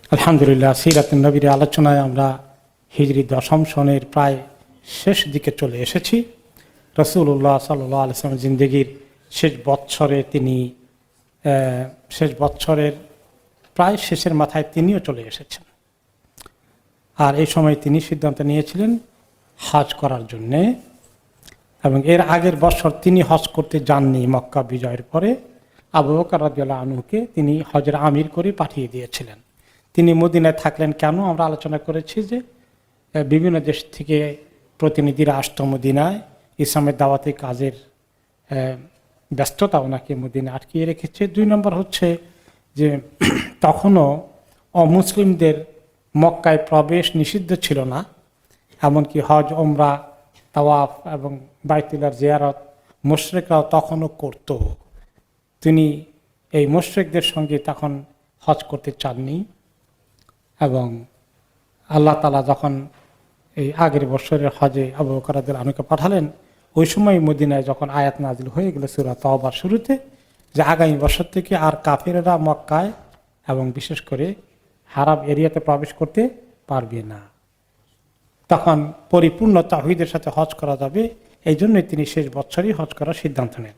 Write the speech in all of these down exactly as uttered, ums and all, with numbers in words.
আলহামদুলিল্লাহ, সিরাতুন নবীর আলোচনায় আমরা হিজরি দশম সনের প্রায় শেষ দিকে চলে এসেছি। রাসূলুল্লাহ সাল্লাল্লাহু আলাইহি ওয়াসাল্লাম জিন্দেগির শেষ বৎসরে তিনি শেষ বৎসরের প্রায় শেষের মাথায় তিনিও চলে এসেছেন। আর এই সময় তিনি সিদ্ধান্ত নিয়েছিলেন হজ করার জন্যে, এবং এর আগের বছর তিনি হজ করতে যাননি। মক্কা বিজয়ের পরে আবু বকর রাদিয়াল্লাহু আনহুকে তিনি হজের আমির করে পাঠিয়ে দিয়েছিলেন। তিনি মদিনায় থাকলেন কেন, আমরা আলোচনা করেছি যে বিভিন্ন দেশ থেকে প্রতিনিধিরা আসতো মদিনায়। ইসলামের দাওয়াতি কাজের ব্যস্ততা ওনাকে মদিনায় আটকিয়ে রেখেছে। দুই নম্বর হচ্ছে যে তখনও অমুসলিমদের মক্কায় প্রবেশ নিষিদ্ধ ছিল না, এমনকি হজ, ওমরা, তাওয়াফ এবং বাইতুল্লাহর জিয়ারত মুশরিকরাও তখনও করত। তিনি এই মুশরিকদের সঙ্গে তখন হজ করতে চাননি, এবং আল্লাহ তাআলা যখন এই আগের বছরের হজে আবু বকর রাদিয়াল্লাহু আনহুকে পাঠালেন, ওই সময় মদিনায় যখন আয়াত নাজিল হয়ে গেল সূরা তাওবার শুরুতে, যে আগামী বছর থেকে আর কাফেররা মক্কায় এবং বিশেষ করে হারাম এরিয়াতে প্রবেশ করতে পারবে না, তখন পরিপূর্ণ তাওহীদের সাথে হজ করা যাবে। এই জন্যই তিনি শেষ বছরই হজ করার সিদ্ধান্ত নেন।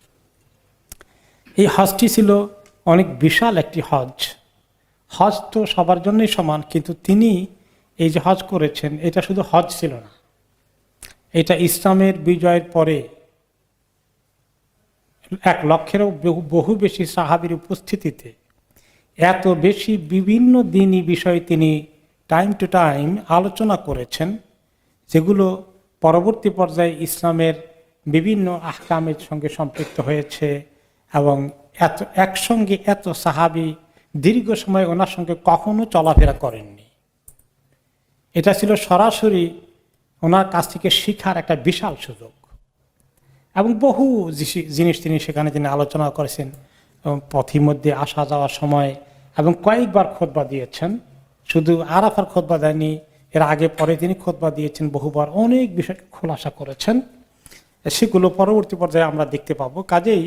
এই হজটি ছিল অনেক বিশাল একটি হজ। হজ তো সবার জন্যই সমান, কিন্তু তিনি এই যে হজ করেছেন এটা শুধু হজ ছিল না, এটা ইসলামের বিজয়ের পরে এক লক্ষেরও বহু বেশি সাহাবীর উপস্থিতিতে এত বেশি বিভিন্ন দিনই বিষয়ে তিনি টাইম টু টাইম আলোচনা করেছেন, যেগুলো পরবর্তী পর্যায়ে ইসলামের বিভিন্ন আহকামের সঙ্গে সম্পৃক্ত হয়েছে। এবং এত একসঙ্গে এত সাহাবী দীর্ঘ সময় ওনার সঙ্গে কখনো চলাফেরা করেননি। এটা ছিল সরাসরি ওনার কাছ থেকে শিখার একটা বিশাল সুযোগ, এবং বহু জিনিস তিনি সেখানে তিনি আলোচনা করেছেন। পথের মধ্যে আসা যাওয়ার সময় এবং কয়েকবার খুতবা দিয়েছেন, শুধু আরাফার খুতবা দেয়নি, এর আগে পরে তিনি খুতবা দিয়েছেন বহুবার, অনেক বিষয়কে খোলাসা করেছেন। সেগুলো পরবর্তী পর্যায়ে আমরা দেখতে পাবো। কাজেই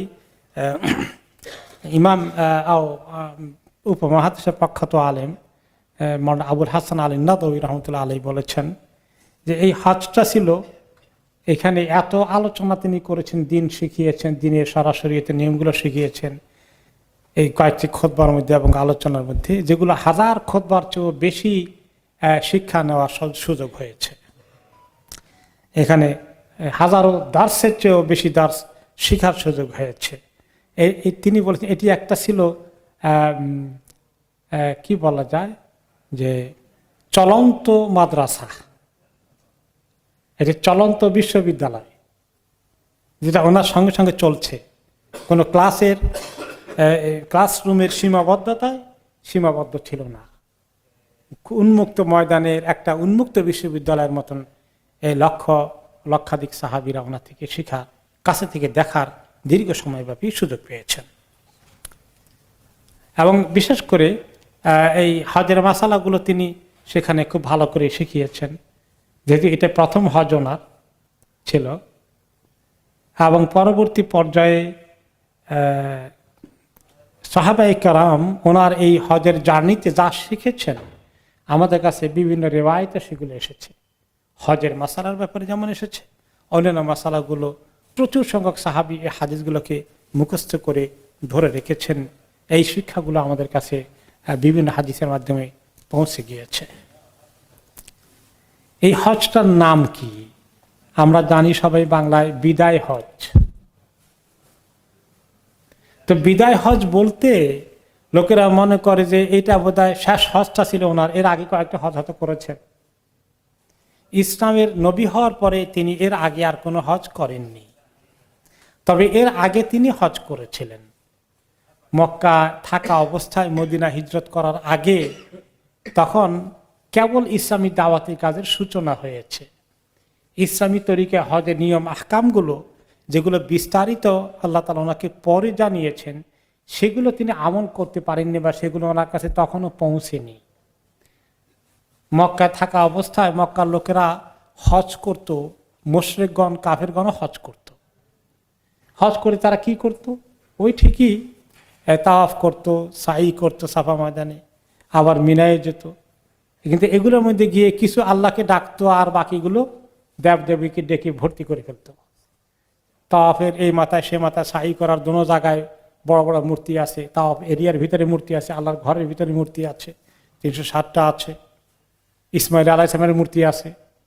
ইমাম উপমহাদেশের প্রখ্যাত আলেম মওলানা আবুল হাসান আলী নাদভী রহমতুল্লাহ আলাইহি বলেছেন যে এই হজটা ছিল, এখানে এত আলোচনা তিনি করেছেন, দিন শিখিয়েছেন, দিনের সরাসরি এতে নিয়মগুলো শিখিয়েছেন এই কয়েকটি খুতবার মধ্যে এবং আলোচনার মধ্যে, যেগুলো হাজার খুতবার চেয়েও বেশি শিক্ষা নেওয়ার সুযোগ হয়েছে। এখানে হাজারো দার্সের চেয়েও বেশি দার্স শিখার সুযোগ হয়েছে। এই তিনি বলেছেন এটি একটা ছিল কি বলা যায় যে চলন্ত মাদ্রাসা, এটি চলন্ত বিশ্ববিদ্যালয়, যেটা ওনার সঙ্গে সঙ্গে চলছে। কোনো ক্লাসের ক্লাসরুমের সীমাবদ্ধতায় সীমাবদ্ধ ছিল না, উন্মুক্ত ময়দানের একটা উন্মুক্ত বিশ্ববিদ্যালয়ের মতন এই লক্ষ লক্ষাধিক সাহাবীরা ওনার থেকে শিখা, কাছে থেকে দেখার দীর্ঘ সময়ব্যাপী সুযোগ পেয়েছেন। এবং বিশেষ করে এই হজের মাসালাগুলো তিনি সেখানে খুব ভালো করে শিখিয়েছেন, যেহেতু এটা প্রথম হজ ওনার ছিল। এবং পরবর্তী পর্যায়ে সাহাবায়ে কেরাম ওনার এই হজের জার্নিতে যা শিখেছেন, আমাদের কাছে বিভিন্ন রিওয়ায়েতে সেগুলো এসেছে। হজের মাসালার ব্যাপারে যেমন এসেছে, অন্যান্য মাসালাগুলো প্রচুর সংখ্যক সাহাবী এই হাদিসগুলোকে মুখস্থ করে ধরে রেখেছেন। এই শিক্ষাগুলো আমাদের কাছে বিভিন্ন হাদিসের মাধ্যমে পৌঁছে গিয়েছে। এই হজটার নাম কি? আমরা জানি সবাই বাংলায় বিদায় হজ। তো বিদায় হজ বলতে লোকেরা মনে করে যে এটা বোধহয় শেষ হজটা ছিল ওনার, এর আগে কয়েকটা হজ হয়তো করেছেন। ইসলামের নবী হওয়ার পরে তিনি এর আগে আর কোনো হজ করেননি, তবে এর আগে তিনি হজ করেছিলেন। মক্কা থাকা অবস্থায় মদিনা হিজরত করার আগে তখন কেবল ইসলামী দাওয়াতি কাজের সূচনা হয়েছে। ইসলামী তরিকে হজের নিয়ম আহকামগুলো যেগুলো বিস্তারিত আল্লাহ তাআলা ওনাকে পরে জানিয়েছেন, সেগুলো তিনি আমল করতে পারেননি, বা সেগুলো ওনার কাছে তখনও পৌঁছেনি। মক্কায় থাকা অবস্থায় মক্কার লোকেরা হজ করত, মুশরিকগণ কাফেরগণও হজ করত। হজ করে তারা কি করত? ওই ঠিকই তাওয়াফ করত, সাই করত সাফা ময়দানে, আবার মিনায় যেত, কিন্তু এগুলোর মধ্যে গিয়ে কিছু আল্লাহকে ডাকতো আর বাকিগুলো দেবদেবীকে ডেকে ভর্তি করে ফেলতো। তাওয়াফের এই মাথায় সে মাথায় সাই করার দোনো জায়গায় বড় বড় মূর্তি আছে, তাওয়াফ এরিয়ার ভিতরে মূর্তি আছে, আল্লাহর ঘরের ভিতরে মূর্তি আছে, তিনশো ষাটটা আছে, ইসমাইল আলাইহিস সালামের মূর্তি আছে।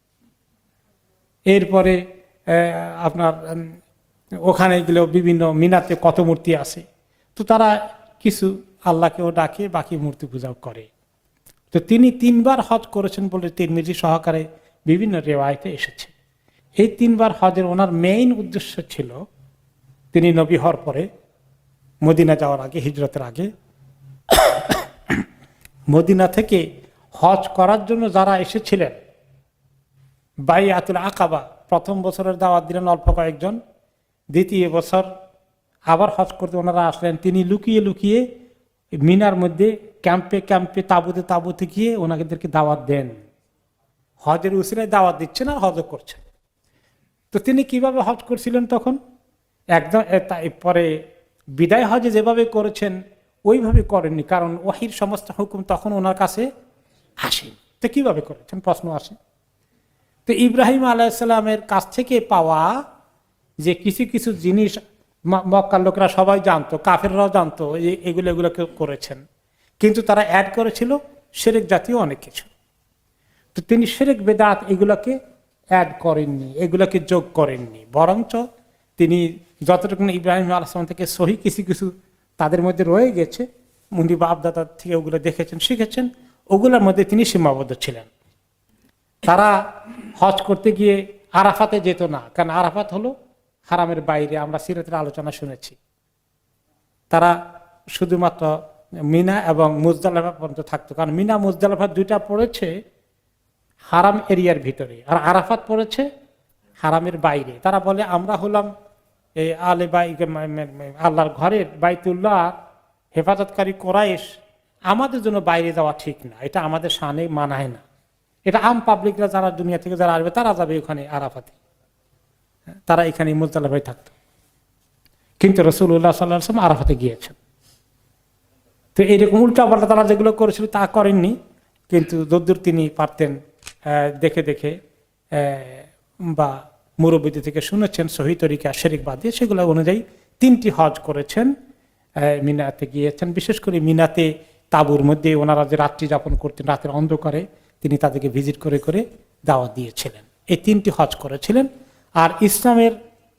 এরপরে আপনার ওখানে গেলেও বিভিন্ন মিনাতে কত মূর্তি আছে। তো তারা কিছু আল্লাহকেও ডাকে, বাকি মূর্তি পূজাও করে। তো তিনি তিনবার হজ করেছেন বলে তিরমিজি সহকারে বিভিন্ন রেওয়ায়েতে এসেছে। এই তিনবার হজের ওনার মেইন উদ্দেশ্য ছিল, তিনি নবী হওয়ার পরে মদিনা যাওয়ার আগে, হিজরতের আগে মদিনা থেকে হজ করার জন্য যারা এসেছিলেন, বাইআতুল আকাবা প্রথম বছরের দাওয়াত দিলেন অল্প কয়েকজন, দ্বিতীয় বছর আবার হজ করতে ওনারা আসলেন, তিনি লুকিয়ে লুকিয়ে মিনার মধ্যে ক্যাম্পে ক্যাম্পে তাঁবুতে তাঁবুতে গিয়ে ওনাদেরকে দাওয়াত দেন। হজের উসিলায় দাওয়াত দিচ্ছেন আর হজও করছেন। তো তিনি কিভাবে হজ করছিলেন তখন? একদম পরে বিদায় হজে যেভাবে করেছেন ওইভাবে করেননি, কারণ ওয়াহির সমস্ত হুকুম তখন ওনার কাছে আসেনি। তো কিভাবে করেছেন প্রশ্ন আসে। তো ইব্রাহিম আলাইহিসসালামের কাছ থেকে পাওয়া যে কিছু কিছু জিনিস মক্কার লোকেরা সবাই জানতো, কাফেররাও জানতো এগুলো এগুলো করেছেন, কিন্তু তারা অ্যাড করেছিল শিরক জাতীয় অনেক কিছু। তো তিনি শিরক বেদাত এগুলোকে অ্যাড করেননি, এগুলোকে যোগ করেননি, বরঞ্চ তিনি যতটুকু ইব্রাহিম আলাইহিস সালাম থেকে সহি কিছু কিছু তাদের মধ্যে রয়ে গেছে, মুনি বাপদাদার থেকে ওগুলো দেখেছেন শিখেছেন, ওগুলোর মধ্যে তিনি সীমাবদ্ধ ছিলেন। তারা হজ করতে গিয়ে আরাফাতে যেত না, কারণ আরাফাত হলো হারামের বাইরে, আমরা সিরাতের আলোচনা শুনেছি। তারা শুধুমাত্র মিনা এবং মুজদালিফা পর্যন্ত থাকতো, কারণ মিনা মুজদালিফা দুইটা পড়েছে হারাম এরিয়ার ভিতরে, আর আরাফাত পড়েছে হারামের বাইরে। তারা বলে আমরা হলাম এই আলে বাই আল্লাহর ঘরের বাইতুল্লাহ হেফাজতকারী কোরাইশ, আমাদের জন্য বাইরে যাওয়া ঠিক না, এটা আমাদের শানে মানায় না, এটা আম পাবলিকরা যারা দুনিয়া থেকে যারা আসবে তারা যাবে ওখানে আরাফাতে, তারা এখানে মুজদালিফায় থাকতো। কিন্তু রাসূলুল্লাহ সাল্লাল্লাহু আলাইহি ওয়াসাল্লাম আরাফাতে গিয়েছেন। তো এইরকম উল্টাপাল্টা তারা যেগুলো করেছিল তা করেননি, কিন্তু যদ্দূর তিনি পারতেন দেখে দেখে বা মুরব্বীদের থেকে শুনেছেন সহি তরিকা শিরক বাদ দিয়ে, সেগুলো অনুযায়ী তিনটি হজ করেছেন। মিনাতে গিয়েছেন, বিশেষ করে মিনাতে তাঁবুর মধ্যে ওনারা যে রাত্রি যাপন করতেন, রাতের অন্ধকারে তিনি তাদেরকে ভিজিট করে করে দাওয়াত দিয়েছিলেন। এই তিনটি হজ করেছিলেন। আর ইসলামের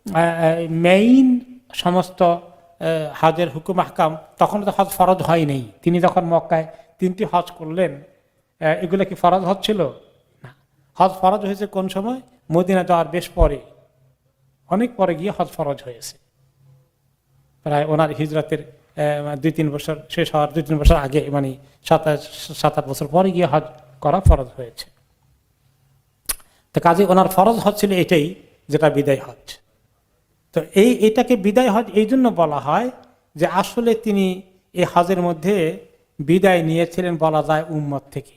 মেইন সমস্ত হজের হুকুম আহকাম, তখন তো হজ ফরজ হয় নেই। তিনি যখন মক্কায় তিনটি হজ করলেন, এগুলো কি ফরজ হজ ছিল না। হজ ফরজ হয়েছে কোন সময়? মদিনা যাওয়ার বেশ পরে, অনেক পরে গিয়ে হজ ফরজ হয়েছে, প্রায় ওনার হিজরতের দুই তিন বছর শেষ হওয়ার দুই তিন বছর আগে, মানে সাত সাত আট বছর পরে গিয়ে হজ করা ফরজ হয়েছে। তো কাজে ওনার ফরজ হজ ছিল এটাই, যেটা বিদায় হজ। তো এই এটাকে বিদায় হজ এই জন্য বলা হয় যে আসলে তিনি এই হজের মধ্যে বিদায় নিয়েছিলেন বলা যায় উম্মত থেকে।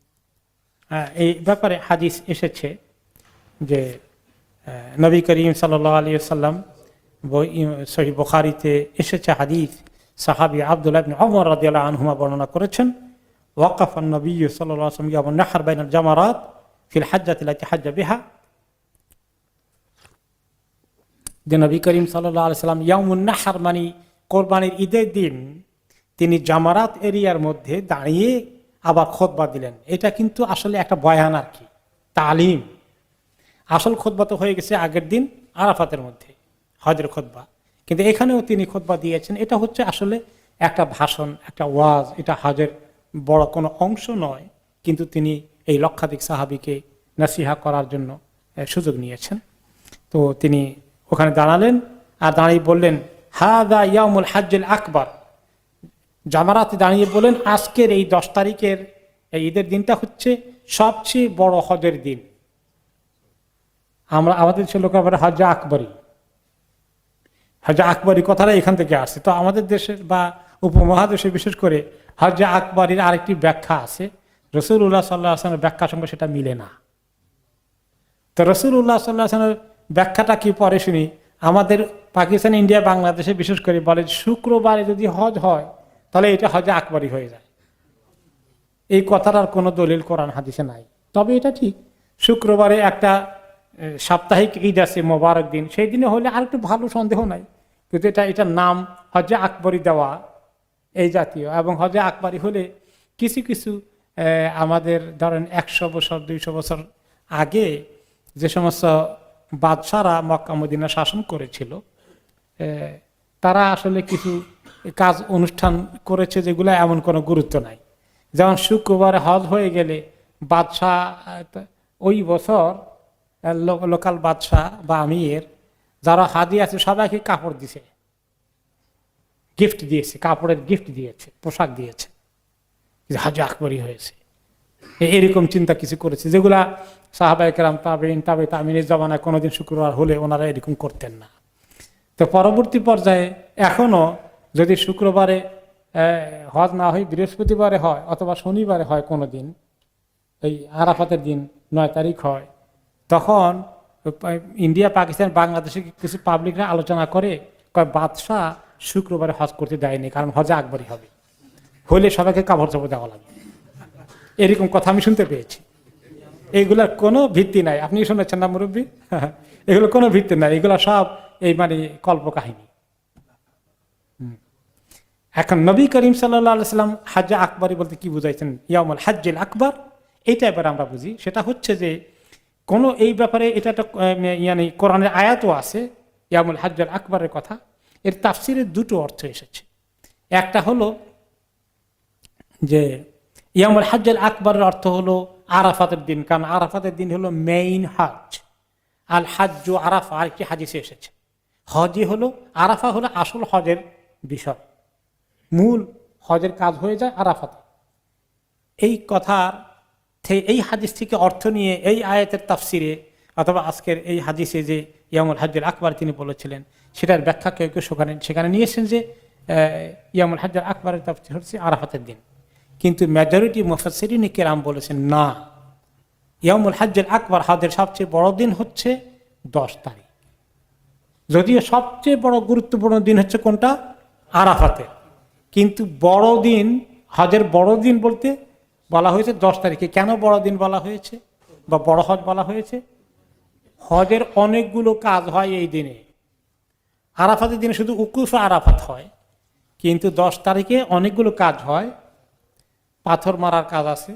এই ব্যাপারে হাদিস এসেছে যে নবী করিম সাল্লাল্লাহু আলাইহি ওয়াসাল্লাম, সহিহ বুখারীতে এসেছে হাদিস, সাহাবী আব্দুল্লাহ ইবনে ওমর রাদিয়াল্লাহু আনহুমা বর্ণনা করেছেন, ওয়াকাফান নবী সাল্লাল্লাহু আলাইহি ওয়াসাল্লাম ইয়াউমান নাহর বাইনাল জামারাত ফিল হাজ্জাতি লাতি হাজ্জা বিহা, যে নবী করিম সাল্লাল্লাহু আলাইহি ওয়াসাল্লাম ইয়াউমুন নাহর মানে কোরবানির ঈদের দিন তিনি জামারাত এরিয়ার মধ্যে দাঁড়িয়ে আবার খুতবা দিলেন। এটা কিন্তু আসলে একটা বয়ান আর কি, তালিম। আসল খুতবা তো হয়ে গেছে আগের দিন আরাফাতের মধ্যে, হজের খুতবা, কিন্তু এখানেও তিনি খুতবা দিয়েছেন। এটা হচ্ছে আসলে একটা ভাষণ, একটা ওয়াজ, এটা হজের বড় কোনো অংশ নয়, কিন্তু তিনি এই লক্ষাধিক সাহাবীকে নসিহা করার জন্য সুযোগ নিয়েছেন। তো তিনি ওখানে দাঁড়ালেন আর দাঁড়িয়ে বললেন, হাযা ইয়াউমুল হাজ্জুল আকবার, জামারাতে দাঁড়িয়ে বলেন আজকের এই দশ তারিখের এই ঈদের দিনটা হচ্ছে সবচেয়ে বড় হজের দিন। আমরা আমাদের ছিল হজ্জে আকবরী, হজ্জে আকবরী কথাটা এখান থেকে আসছে। তো আমাদের দেশের বা উপমহাদেশে বিশেষ করে হজ্জে আকবরীর আরেকটি ব্যাখ্যা আছে, রাসূলুল্লাহ সাল্লাল্লাহু আলাইহি ওয়াসাল্লামের ব্যাখ্যার সঙ্গে সেটা মিলে না। তো রাসূলুল্লাহ সাল্লাল্লাহু আলাইহি ওয়াসাল্লামের ব্যাখ্যাটা কি পরে শুনি। আমাদের পাকিস্তান, ইন্ডিয়া, বাংলাদেশে বিশেষ করে বলে শুক্রবারে যদি হজ হয় তাহলে এটা হজ্জে আকবরী হয়ে যায়। এই কথাটার কোনো দলিল কোরআন হাদিসে নাই। তবে এটা ঠিক, শুক্রবারে একটা সাপ্তাহিক ঈদ আছে, মোবারক দিন, সেই দিনে হলে আর একটু ভালো, সন্দেহ নাই। কিন্তু এটা এটার নাম হজে আকবরী দেওয়া এই জাতীয়, এবং হজে আকবরী হলে কিছু কিছু আমাদের ধরেন একশো বছর দুইশো বছর আগে যে সমস্ত বাদশারা মক্কা মদিনা শাসন করেছিল, তারা আসলে কিছু কাজ অনুষ্ঠান করেছে যেগুলো এমন কোনো গুরুত্ব নাই। যেমন শুক্রবারে হজ হয়ে গেলে বাদশাহ ওই বছর লোকাল বাদশাহ বা আমির যারা হাজি আছে সবাইকে কাপড় দিছে, গিফট দিয়েছে, কাপড়ের গিফট দিয়েছে, পোশাক দিয়েছে, হাজি আকবরী হয়েছে। এরকম চিন্তা কিছু করেছে, যেগুলা সাহাবায়ে কেরাম তাবেঈন তাবে তামিনের জমানায় কোনোদিন শুক্রবার হলে ওনারা এরকম করতেন না। তো পরবর্তী পর্যায়ে এখনো যদি শুক্রবারে হজ না হয়, বৃহস্পতিবারে হয় অথবা শনিবারে হয়, কোনো দিন এই আরাফাতের দিন নয় তারিখ হয়, তখন ইন্ডিয়া পাকিস্তান বাংলাদেশে কিছু পাবলিকরা আলোচনা করে, কয় বাদশাহ শুক্রবারে হজ করতে দেয়নি কারণ হজে আকবরী হবে, হলে সবাইকে কাপড় চাপড় দেওয়া লাগবে। এরকম কথা আমি শুনতে পেয়েছি। এইগুলার কোনো ভিত্তি নাই। আপনি শুনেছেন না মুরব্বী? এগুলো কোনো ভিত্তি নাই, এগুলো সব এই মানে কল্পকাহিনী। এখন নবী করিম সাল্লাল্লাহু আলাইহি সাল্লাম হজ্জে আকবরী বলতে কি বুঝাইছেন, ইয়াউমুল হজ্জিল আকবর, এইটা এবার আমরা বুঝি। সেটা হচ্ছে যে কোন এই ব্যাপারে এটা একটা ইয়ানি কোরআনের আয়াতও আছে ইয়াউমুল হজ্জিল আকবরের কথা। এর তাফসিরের দুটো অর্থ এসেছে। একটা হলো যে ইয়াউমুল হজ্জিল আকবরের অর্থ হলো আরাফাতের দিন, কারণ আরাফাতের দিন হলো মেইন হজ। আল হাজ্জু আরাফা আরেকটি হাদিসে এসেছে। হজই হলো আরাফা, হলো আসল হজের বিষয়, মূল হজের কাজ হয়ে যায় আরাফাতে। এই কথার এই হাদিস থেকে অর্থ নিয়ে এই আয়াতের তাফসিরে অথবা আজকের এই হাদিসে যে ইয়াউমুল হজ্জিল আকবর তিনি বলেছিলেন, সেটার ব্যাখ্যা কেউ কেউ সেখানে সেখানে নিয়েছেন যে ইয়াউমুল হজ্জিল আকবরের তাফসির হচ্ছে আরাফাতের দিন। কিন্তু মেজরিটি মুফাসসিরিন কেরাম বলেছেন না, ইয়াউমুল হজ্জিল আকবর হজের সবচেয়ে বড় দিন হচ্ছে দশ তারিখ। যদিও সবচেয়ে বড় গুরুত্বপূর্ণ দিন হচ্ছে কোনটা, আরাফাতে, কিন্তু বড় দিন, হজের বড় দিন বলতে বলা হয়েছে দশ তারিখে। কেন বড় দিন বলা হয়েছে বা বড় হজ বলা হয়েছে? হজের অনেকগুলো কাজ হয় এই দিনে। আরাফাতের দিনে শুধু উকুফ আরাফাত হয়, কিন্তু দশ তারিখে অনেকগুলো কাজ হয়। পাথর মারার কাজ আছে,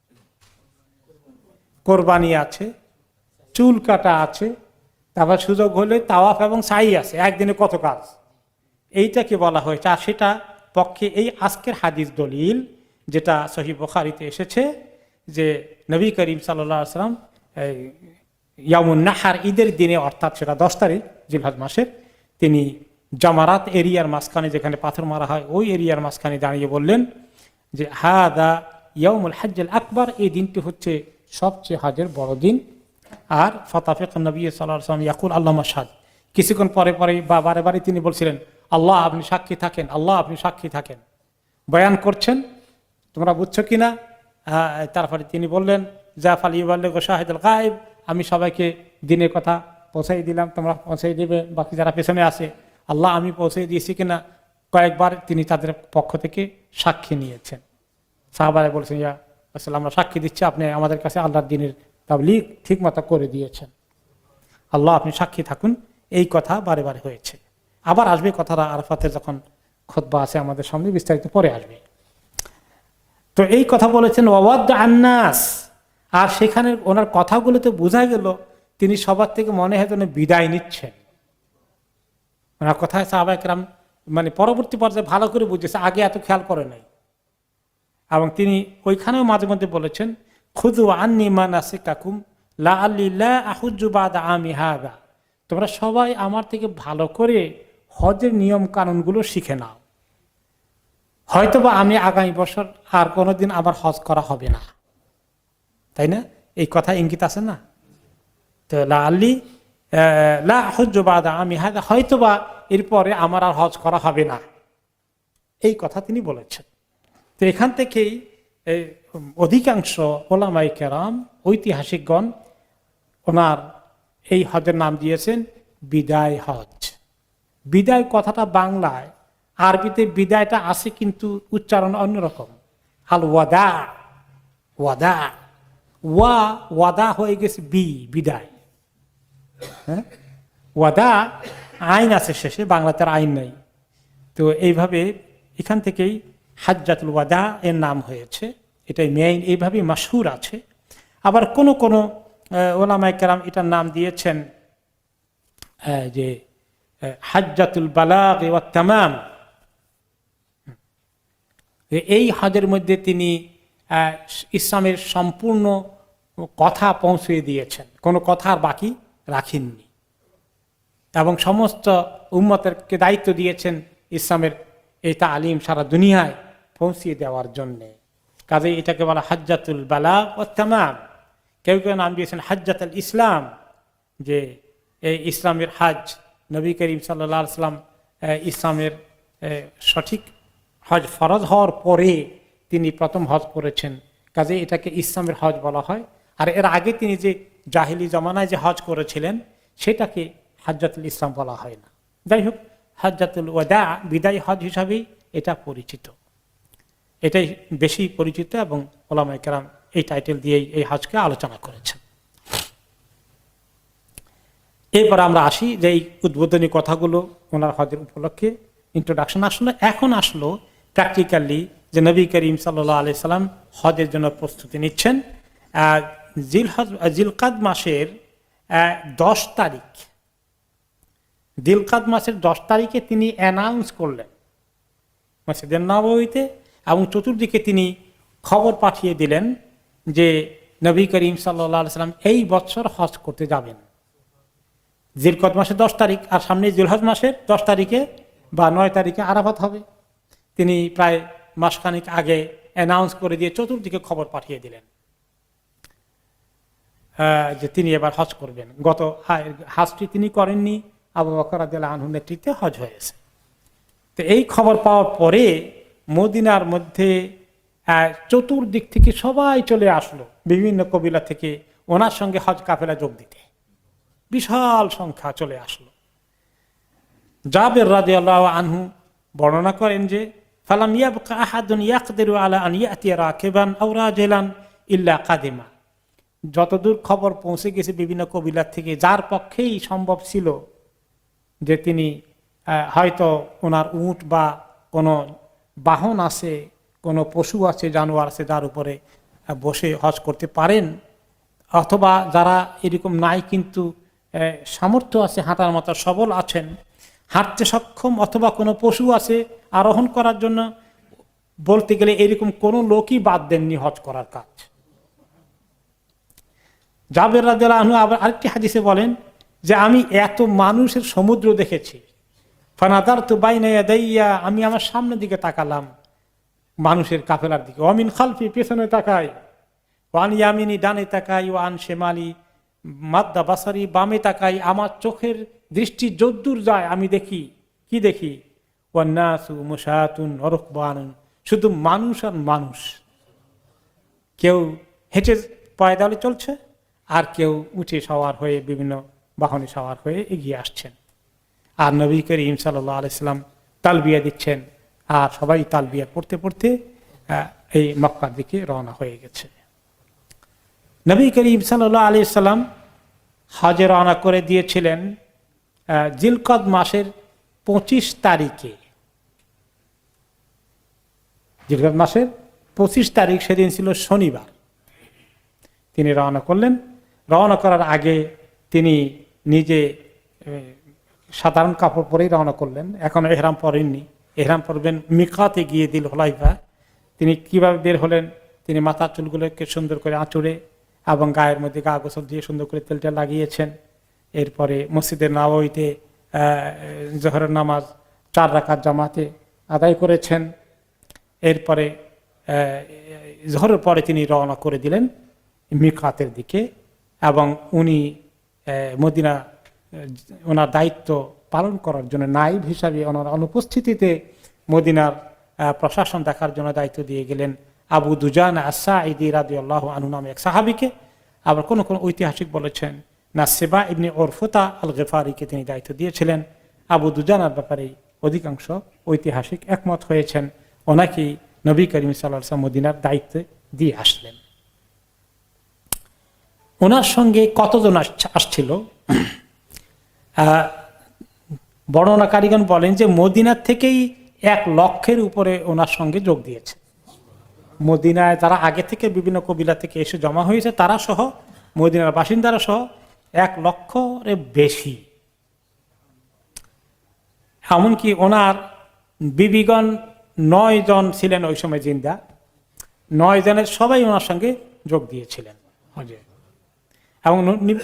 কোরবানি আছে, চুল কাটা আছে, তারপর সুযোগ হলে তাওয়াফ এবং সাই আছে। একদিনে কত কাজ, এইটাকে বলা হয়েছে। আর সেটা পক্ষে এই আজকের হাদিস দলিল, যেটা সহিহ বুখারীতে এসেছে, যে নবী করিম সাল্লাল্লাহু আলাইহি ওয়াসাল্লাম ইয়াউমুন নাহার ঈদের দিনে, অর্থাৎ সেটা দশ তারিখ জিলহজ মাসের, তিনি জামারাত এরিয়ার মাঝখানে, যেখানে পাথর মারা হয় ওই এরিয়ার মাঝখানে দাঁড়িয়ে বললেন যে হাদা ইয়াউমুল হজ্জিল আকবর, এই দিনটি হচ্ছে সবচেয়ে হজের বড় দিন। আর ফাতাফিক নবী সাল্লাল্লাহু আলাইহি ওয়াসাল্লাম ইয়াকুল আল্লাহুম্মা শাহাদ, কিছুক্ষণ পরে পরে বা বারে বারে তিনি বলছিলেন আল্লাহ আপনি সাক্ষী থাকেন, আল্লাহ আপনি সাক্ষী থাকেন। বয়ান করছেন, তোমরা বুঝছো কিনা? তারপরে তিনি বললেন জাফাল ইউবাল্লিগু শাহিদুল গায়ব, আমি সবাইকে দিনের কথা পৌঁছাই দিলাম, তোমরা পৌঁছাই দেবে বাকি যারা পেছনে আছে। আল্লাহ আমি পৌঁছাই দিয়েছি কিনা কয়েকবার তিনি তাদের পক্ষ থেকে সাক্ষী নিয়েছেন। সাহাবারা বলছেন ইয়া রাসূলুল্লাহ, আমরা সাক্ষী দিচ্ছি আপনি আমাদের কাছে আল্লাহর দ্বীনের তাবলীগ ঠিকমতো করে দিয়েছেন, আল্লাহ আপনি সাক্ষী থাকুন। এই কথা বারে বারে হয়েছে। আবার আসবে কথাটা আরাফাতের যখন খুতবা আছে আমাদের সামনে, বিস্তারিত পরে আসবে। তো এই কথা বলেছেন ওয়াওয়াদ আন্নাস, আর সেখানে ওনার কথাগুলোতে বোঝা গেল তিনি সবার থেকে মনে হয় যেন বিদায় নিচ্ছেন। ওনার কথায় সাহাবায়ে কেরাম মানে পরবর্তী পর্যায়ে ভালো করে বুঝেছে, আগে এত খেয়াল করে নাই। এবং তিনি ওইখানেও মাঝে মধ্যে বলেছেন খুযু আন্নী মানাসিকাকুম লাআল্লী লা আহুজ্জু বা'দা আমী হাযা, তোমরা সবাই আমার থেকে ভালো করে হজের নিয়ম কানুনগুলো শিখে নাও, হয়তোবা আমি আগামী বছর আর কোনোদিন আবার হজ করা হবে না। তাই না? এই কথা ইঙ্গিত আছে না? তো লাআল্লী লা আহুজ্জু বা'দা আমী হাযা, হয়তোবা এরপরে আমার আর হজ করা হবে না, এই কথা তিনি বলেছেন। তো এখান থেকেই অধিকাংশ ওলামায়ে কেরাম ঐতিহাসিকগণ ওনার এই হজের নাম দিয়েছেন বিদায় হজ। বিদায় কথাটা বাংলায়, আরবিতে বিদায়টা আছে কিন্তু উচ্চারণ অন্যরকম, আল ওয়াদা, ওয়াদা, ওয়া ওয়াদা হয়ে গেছে বি, বিদায়। হ্যাঁ, ওয়াদা আইন আছে শেষে, বাংলাতে আইন নাই। তো এইভাবে এখান থেকেই হাজ্জাতুল ওয়াদা এর নাম হয়েছে, এটাই মেইন, এইভাবেই মাশহুর আছে। আবার কোন কোন ওলামায়ে কেরাম এটার নাম দিয়েছেন যে হাজ্জাতুল বালাগ ওয়া তামাম। এই হজের মধ্যে তিনি ইসলামের সম্পূর্ণ কথা পৌঁছে দিয়েছেন, কোনো কথা আর বাকি রাখেননি, এবং সমস্ত উম্মতেরকে দায়িত্ব দিয়েছেন ইসলামের এই তালিম সারা দুনিয়ায় পৌঁছিয়ে দেওয়ার জন্যে। কাজে এটাকে বলা হাজ্জাতুল বালাগ ওয়া তামাম। কেউ কেউ নাম দিয়েছেন হাজ্জাতুল ইসলাম, যে এই ইসলামের হাজ, নবী করিম সাল্লাল্লাহু আলাইহি সাল্লাম ইসলামের সঠিক হজ ফরজ হওয়ার পরে তিনি প্রথম হজ করেছেন, কাজে এটাকে ইসলামের হজ বলা হয়। আর এর আগে তিনি যে জাহিলি জমানায় যে হজ করেছিলেন সেটাকে হাজ্জাতুল ইসলাম বলা হয় না। যাই হোক, হাজ্জাতুল ওয়াদা, বিদায় হজ হিসাবেই এটা পরিচিত, এটাই বেশি পরিচিত, এবং ওলামায়ে কেরাম এই টাইটেল দিয়েই এই হজকে আলোচনা করেছেন। এরপর আমরা আসি যে এই উদ্বোধনী কথাগুলো ওনার হজের উপলক্ষে ইন্ট্রোডাকশন আসলো। এখন আসলো প্র্যাকটিক্যালি যে নবী করিম সাল্লাল্লাহু আলাইহি সাল্লাম হজের জন্য প্রস্তুতি নিচ্ছেন। জিলহজ জিলকাদ মাসের দশ তারিখ, জিলকাদ মাসের দশ তারিখে তিনি অ্যানাউন্স করলেন মসজিদে নববীতে, এবং চতুর্দিকে তিনি খবর পাঠিয়ে দিলেন যে নবী করিম সাল্লাল্লাহু আলাইহি সাল্লাম এই বছর হজ করতে যাবেন। জিলকদ মাসের দশ তারিখ, আর সামনে জিলহজ মাসের দশ তারিখে বা নয় তারিখে আরাফাত হবে। তিনি প্রায় মাসখানিক আগে অ্যানাউন্স করে দিয়ে চতুর্দিকে খবর পাঠিয়ে দিলেন যে তিনি এবার হজ করবেন। গত হজটি তিনি করেননি, আবু বকর রাদিয়াল্লাহু আনহুর নেতৃত্বে হজ হয়েছে। তো এই খবর পাওয়ার পরে মদিনার মধ্যে চতুর্দিক থেকে সবাই চলে আসলো, বিভিন্ন কবিলা থেকে ওনার সঙ্গে হজ কাফেলা যোগ দিতে বিশাল সংখ্যা চলে আসলো। জাবের রাদিয়াল্লাহু আনহু বর্ণনা করেন যে ফালাম ইয়াবকা আহাদুন ইয়াকদিরু আলা আন ইয়াতিয়া রাকিবান আও রাজিলান ইল্লা কাদিমা। যতদূর খবর পৌঁছে গেছে বিভিন্ন কবিলা থেকে, যার পক্ষেই সম্ভব ছিল যে তিনি হয়তো ওনার উট বা কোনো বাহন আছে, কোনো পশু আছে, জানোয়ার আছে, যার উপরে বসে হজ করতে পারেন, অথবা যারা এরকম নাই কিন্তু সামর্থ্য আছে, হাঁটার মতো সবল আছেন, হাঁটতে সক্ষম, অথবা কোনো পশু আছে আরোহণ করার জন্য, বলতে গেলে এরকম কোনো লোকই বাদ দেননি হজ করার কাজ। জাবের রাদিয়াল্লাহু আনহু আবার আরেকটি হাদিসে বলেন যে আমি এত মানুষের সমুদ্র দেখেছি, ফানাদারতু বাইনা ইয়াদাইয়া, আমি আমার সামনের দিকে তাকালাম মানুষের কাফেলার দিকে, ওয়ামিন খালফি, পেছনে তাকাই, ওয়ান ইয়ামিনি, ডানে তাকাই, ওয়ান শেমালি মাদ্দা বাসারি, বামে তাকাই, আমার চোখের দৃষ্টি যদ্দূর যায় আমি দেখি, কি দেখি, ওয়ান্নাসু মুশাতুন ওয়া রুকবানুন, শুধু মানুষ আর মানুষ, কেউ হেঁটে পয়দলে চলছে, আর কেউ উঠে সওয়ার হয়ে বিভিন্ন বাহনে সওয়ার হয়ে এগিয়ে আসছেন, আর নবী করিম সাল্লাল্লাহু আলাইহি সাল্লাম তালবিয়া দিচ্ছেন, আর সবাই তালবিয়া পড়তে পড়তে এই মক্কার দিকে রওনা হয়ে গেছে। নবী করিম সাল্লাল্লাহু আলাইহি সাল্লাম হজে রওনা করে দিয়েছিলেন জিলকদ মাসের পঁচিশ তারিখে। জিলকদ মাসের পঁচিশ তারিখ, সেদিন ছিল শনিবার। তিনি রওনা করলেন। রওনা করার আগে তিনি নিজে সাধারণ কাপড় পরেই রওনা করলেন, এখনো এহরাম পরেননি। এহরাম পরবেন মিকাতে গিয়ে দিল হুলাইফা। তিনি কিভাবে বের হলেন, তিনি মাথার চুলগুলোকে সুন্দর করে আঁচড়ে এবং গায়ের মধ্যে গা গোসল দিয়ে সুন্দর করে তেলটা লাগিয়েছেন। এরপরে মসজিদের নববীতে জোহরের নামাজ চার রাকাত জামাতে আদায় করেছেন। এরপরে জোহরের পরে তিনি রওনা করে দিলেন মিকাতের দিকে, এবং উনি মদিনা ওনার দায়িত্ব পালন করার জন্য নাইব হিসাবে ওনার অনুপস্থিতিতে মদিনার প্রশাসন দেখার জন্য দায়িত্ব দিয়ে গেলেন আবু দুজানা আস-সাঈদী রাদিয়াল্লাহু আনহু নামে এক সাহাবীকে। আবার কোন কোন ঐতিহাসিক বলেছেন না, সেবা ইবনে উরফুতা আল গিফারিকে তিনি দায়িত্ব দিয়েছিলেন। আবু দুজানার ব্যাপারে অধিকাংশ ঐতিহাসিক একমত হয়েছেন, ওনাকেই নবী করিম সাল্লাল্লাহু আলাইহি ওয়াসাল্লাম মদিনার দায়িত্ব দিয়ে আসলেন। ওনার সঙ্গে কতজন আসছিল? বর্ণনাকারীগণ বলেন যে মদিনার থেকেই এক লক্ষের উপরে ওনার সঙ্গে যোগ দিয়েছে। মদিনায় যারা আগে থেকে বিভিন্ন কবিলা থেকে এসে জমা হয়েছে তারা সহ, মদিনার বাসিন্দারা সহ এক লক্ষের বেশি। এমনকি ওনার বিবিগণ নয় জন ছিলেন ওই সময় জিন্দা, নয় জনের সবাই ওনার সঙ্গে যোগ দিয়েছিলেন। এবং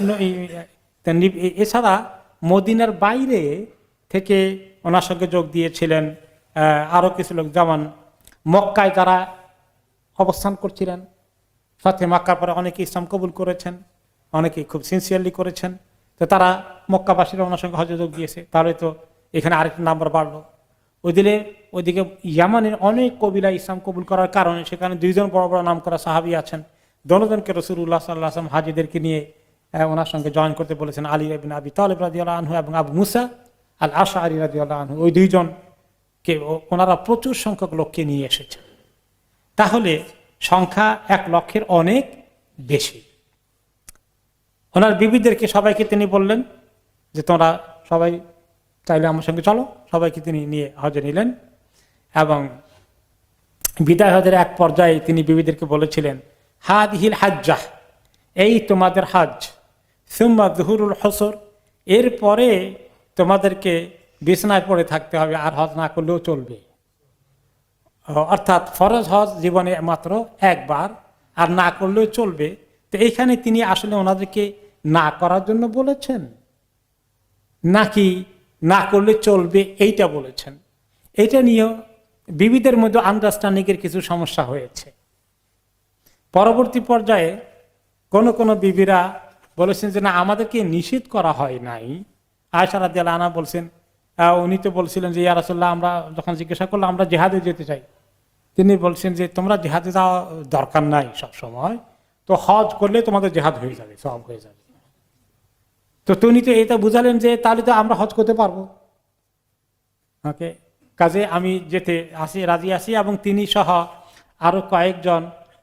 এছাড়া মদিনার বাইরে থেকে ওনার সঙ্গে যোগ দিয়েছিলেন আরও কিছু লোক, যেমন মক্কায় যারা অবস্থান করছিলেন, সাথে মক্কার পরে অনেকে ইসলাম কবুল করেছেন, অনেকে খুব সিনসিয়ারলি করেছেন, তো তারা মক্কাবাসীরা ওনার সঙ্গে হজে যোগ দিয়েছে। তাহলে তো এখানে আরেকটা নাম্বার বাড়লো। ওইদিকে ওইদিকে ইয়ামানের অনেক কবিলা ইসলাম কবুল করার কারণে সেখানে দুইজন বড় বড় নাম করা সাহাবী আছেন। দোনোজনকে রাসূলুল্লাহ সাল্লাল্লাহু আলাইহি ওয়াসাল্লাম হাজিদেরকে নিয়ে ওনার সঙ্গে জয়েন করতে বলেছেন, আলী ইবনে আবি তালিব রাদিয়াল্লাহু আনহু এবং আবু মুসা আল আশআরী রাদিয়াল্লাহু আনহু। ওই দুইজনকে ওনারা প্রচুর সংখ্যক লোককে নিয়ে এসেছেন। তাহলে সংখ্যা এক লক্ষের অনেক বেশি। ওনার বিবিদেরকে সবাইকে তিনি বললেন যে তোমরা সবাই চাইলে আমার সঙ্গে চলো, সবাইকে তিনি নিয়ে হজে নিলেন। এবং বিদায় হজের এক পর্যায়ে তিনি বিবিদেরকে বলেছিলেন, হাদিহিল হাজ্জাহ, এই তোমাদের হজ, সুম্মা যুহুরুল হসর, এরপরে তোমাদেরকে বিছানায় পড়ে থাকতে হবে, আর হজ না করলেও চলবে। অর্থাৎ ফরজ হজ জীবনে মাত্র একবার, আর না করলেও চলবে। তো এইখানে তিনি আসলে ওনাদেরকে না করার জন্য বলেছেন নাকি না করলে চলবে এইটা বলেছেন? এইটা নিয়েও বিবিদের মধ্যে আন্ডারস্ট্যান্ডিংয়ের কিছু সমস্যা হয়েছে। পরবর্তী পর্যায়ে কোন কোন বিবিরা বলেছেন যে না, আমাদেরকে নিষেধ করা হয় নাই। আয়েশা রাদিয়াল্লাহু আনহা বলছেন, উনি তো বলছিলেন যে ইয়া রাসূলুল্লাহ, আমরা যখন জিজ্ঞাসা করলাম আমরা জিহাদে যেতে চাই, তিনি বলছেন যে তোমরা জিহাদে যাওয়া দরকার নাই সব সময়, তো হজ করলে তোমাদের জিহাদ হয়ে যাবে, সব হয়ে যাবে। তো তিনি তো এটা বুঝালেন যে তাহলে তো আমরা হজ করতে পারবো, ওকে, কাজে আমি যেতে আসি, রাজি আছি। এবং তিনি সহ আরো কয়েকজন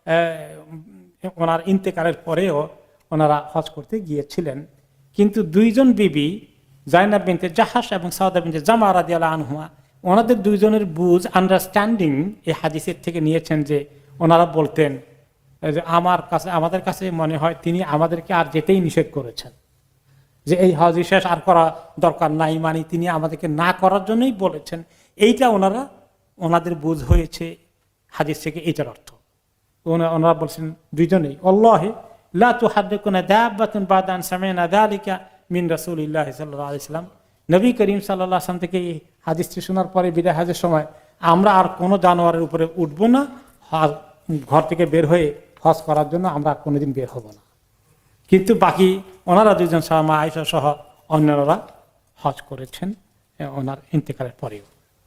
ওনার ইন্তেকালের পরেও ওনারা হজ করতে গিয়েছিলেন। কিন্তু দুইজন বিবি, জাইনাব বিনতে জাহাশ এবং সাউদা বিনতে জামা রাদিয়াল্লাহু আনহুমা, ওনাদের দুইজনের বুঝ, আন্ডারস্ট্যান্ডিং এই হাদিসের থেকে নিয়েছেন যে ওনারা বলতেন যে আমার কাছে, আমাদের কাছে মনে হয় তিনি আমাদেরকে আর যেতেই নিষেধ করেছেন, যে এই হজ শেষ আর করা দরকার নাই, মানে তিনি আমাদেরকে না করার জন্যই বলেছেন। এইটা ওনারা, ওনাদের বুঝ হয়েছে হাদিস থেকে এইটার অর্থ। ওনারা বলছেন দুইজনেই, আল্লাহি লা তুহাদ্দিকুনা দাব্বাতুন বাদা আন সামি'না যালিকা মিন রাসূলিল্লাহ সাল্লাল্লাহু আলাইহি ওয়াসাল্লাম। নবী করিম সাল্লাল্লাহু আলাইহি ওয়াসাল্লাম থেকে এই হাদিসটি শোনার পরে বিদায় হজের সময় আমরা আর কোনো জানোয়ারের উপরে উঠবো না, ঘর থেকে বের হয়ে হজ করার জন্য আমরা কোনোদিন বের হব না। কিন্তু বাকি ওনারা দুইজন মা আয়েশা সহ অন্যরা হজ করেছেন ওনার ইন্তেকালের পরেও।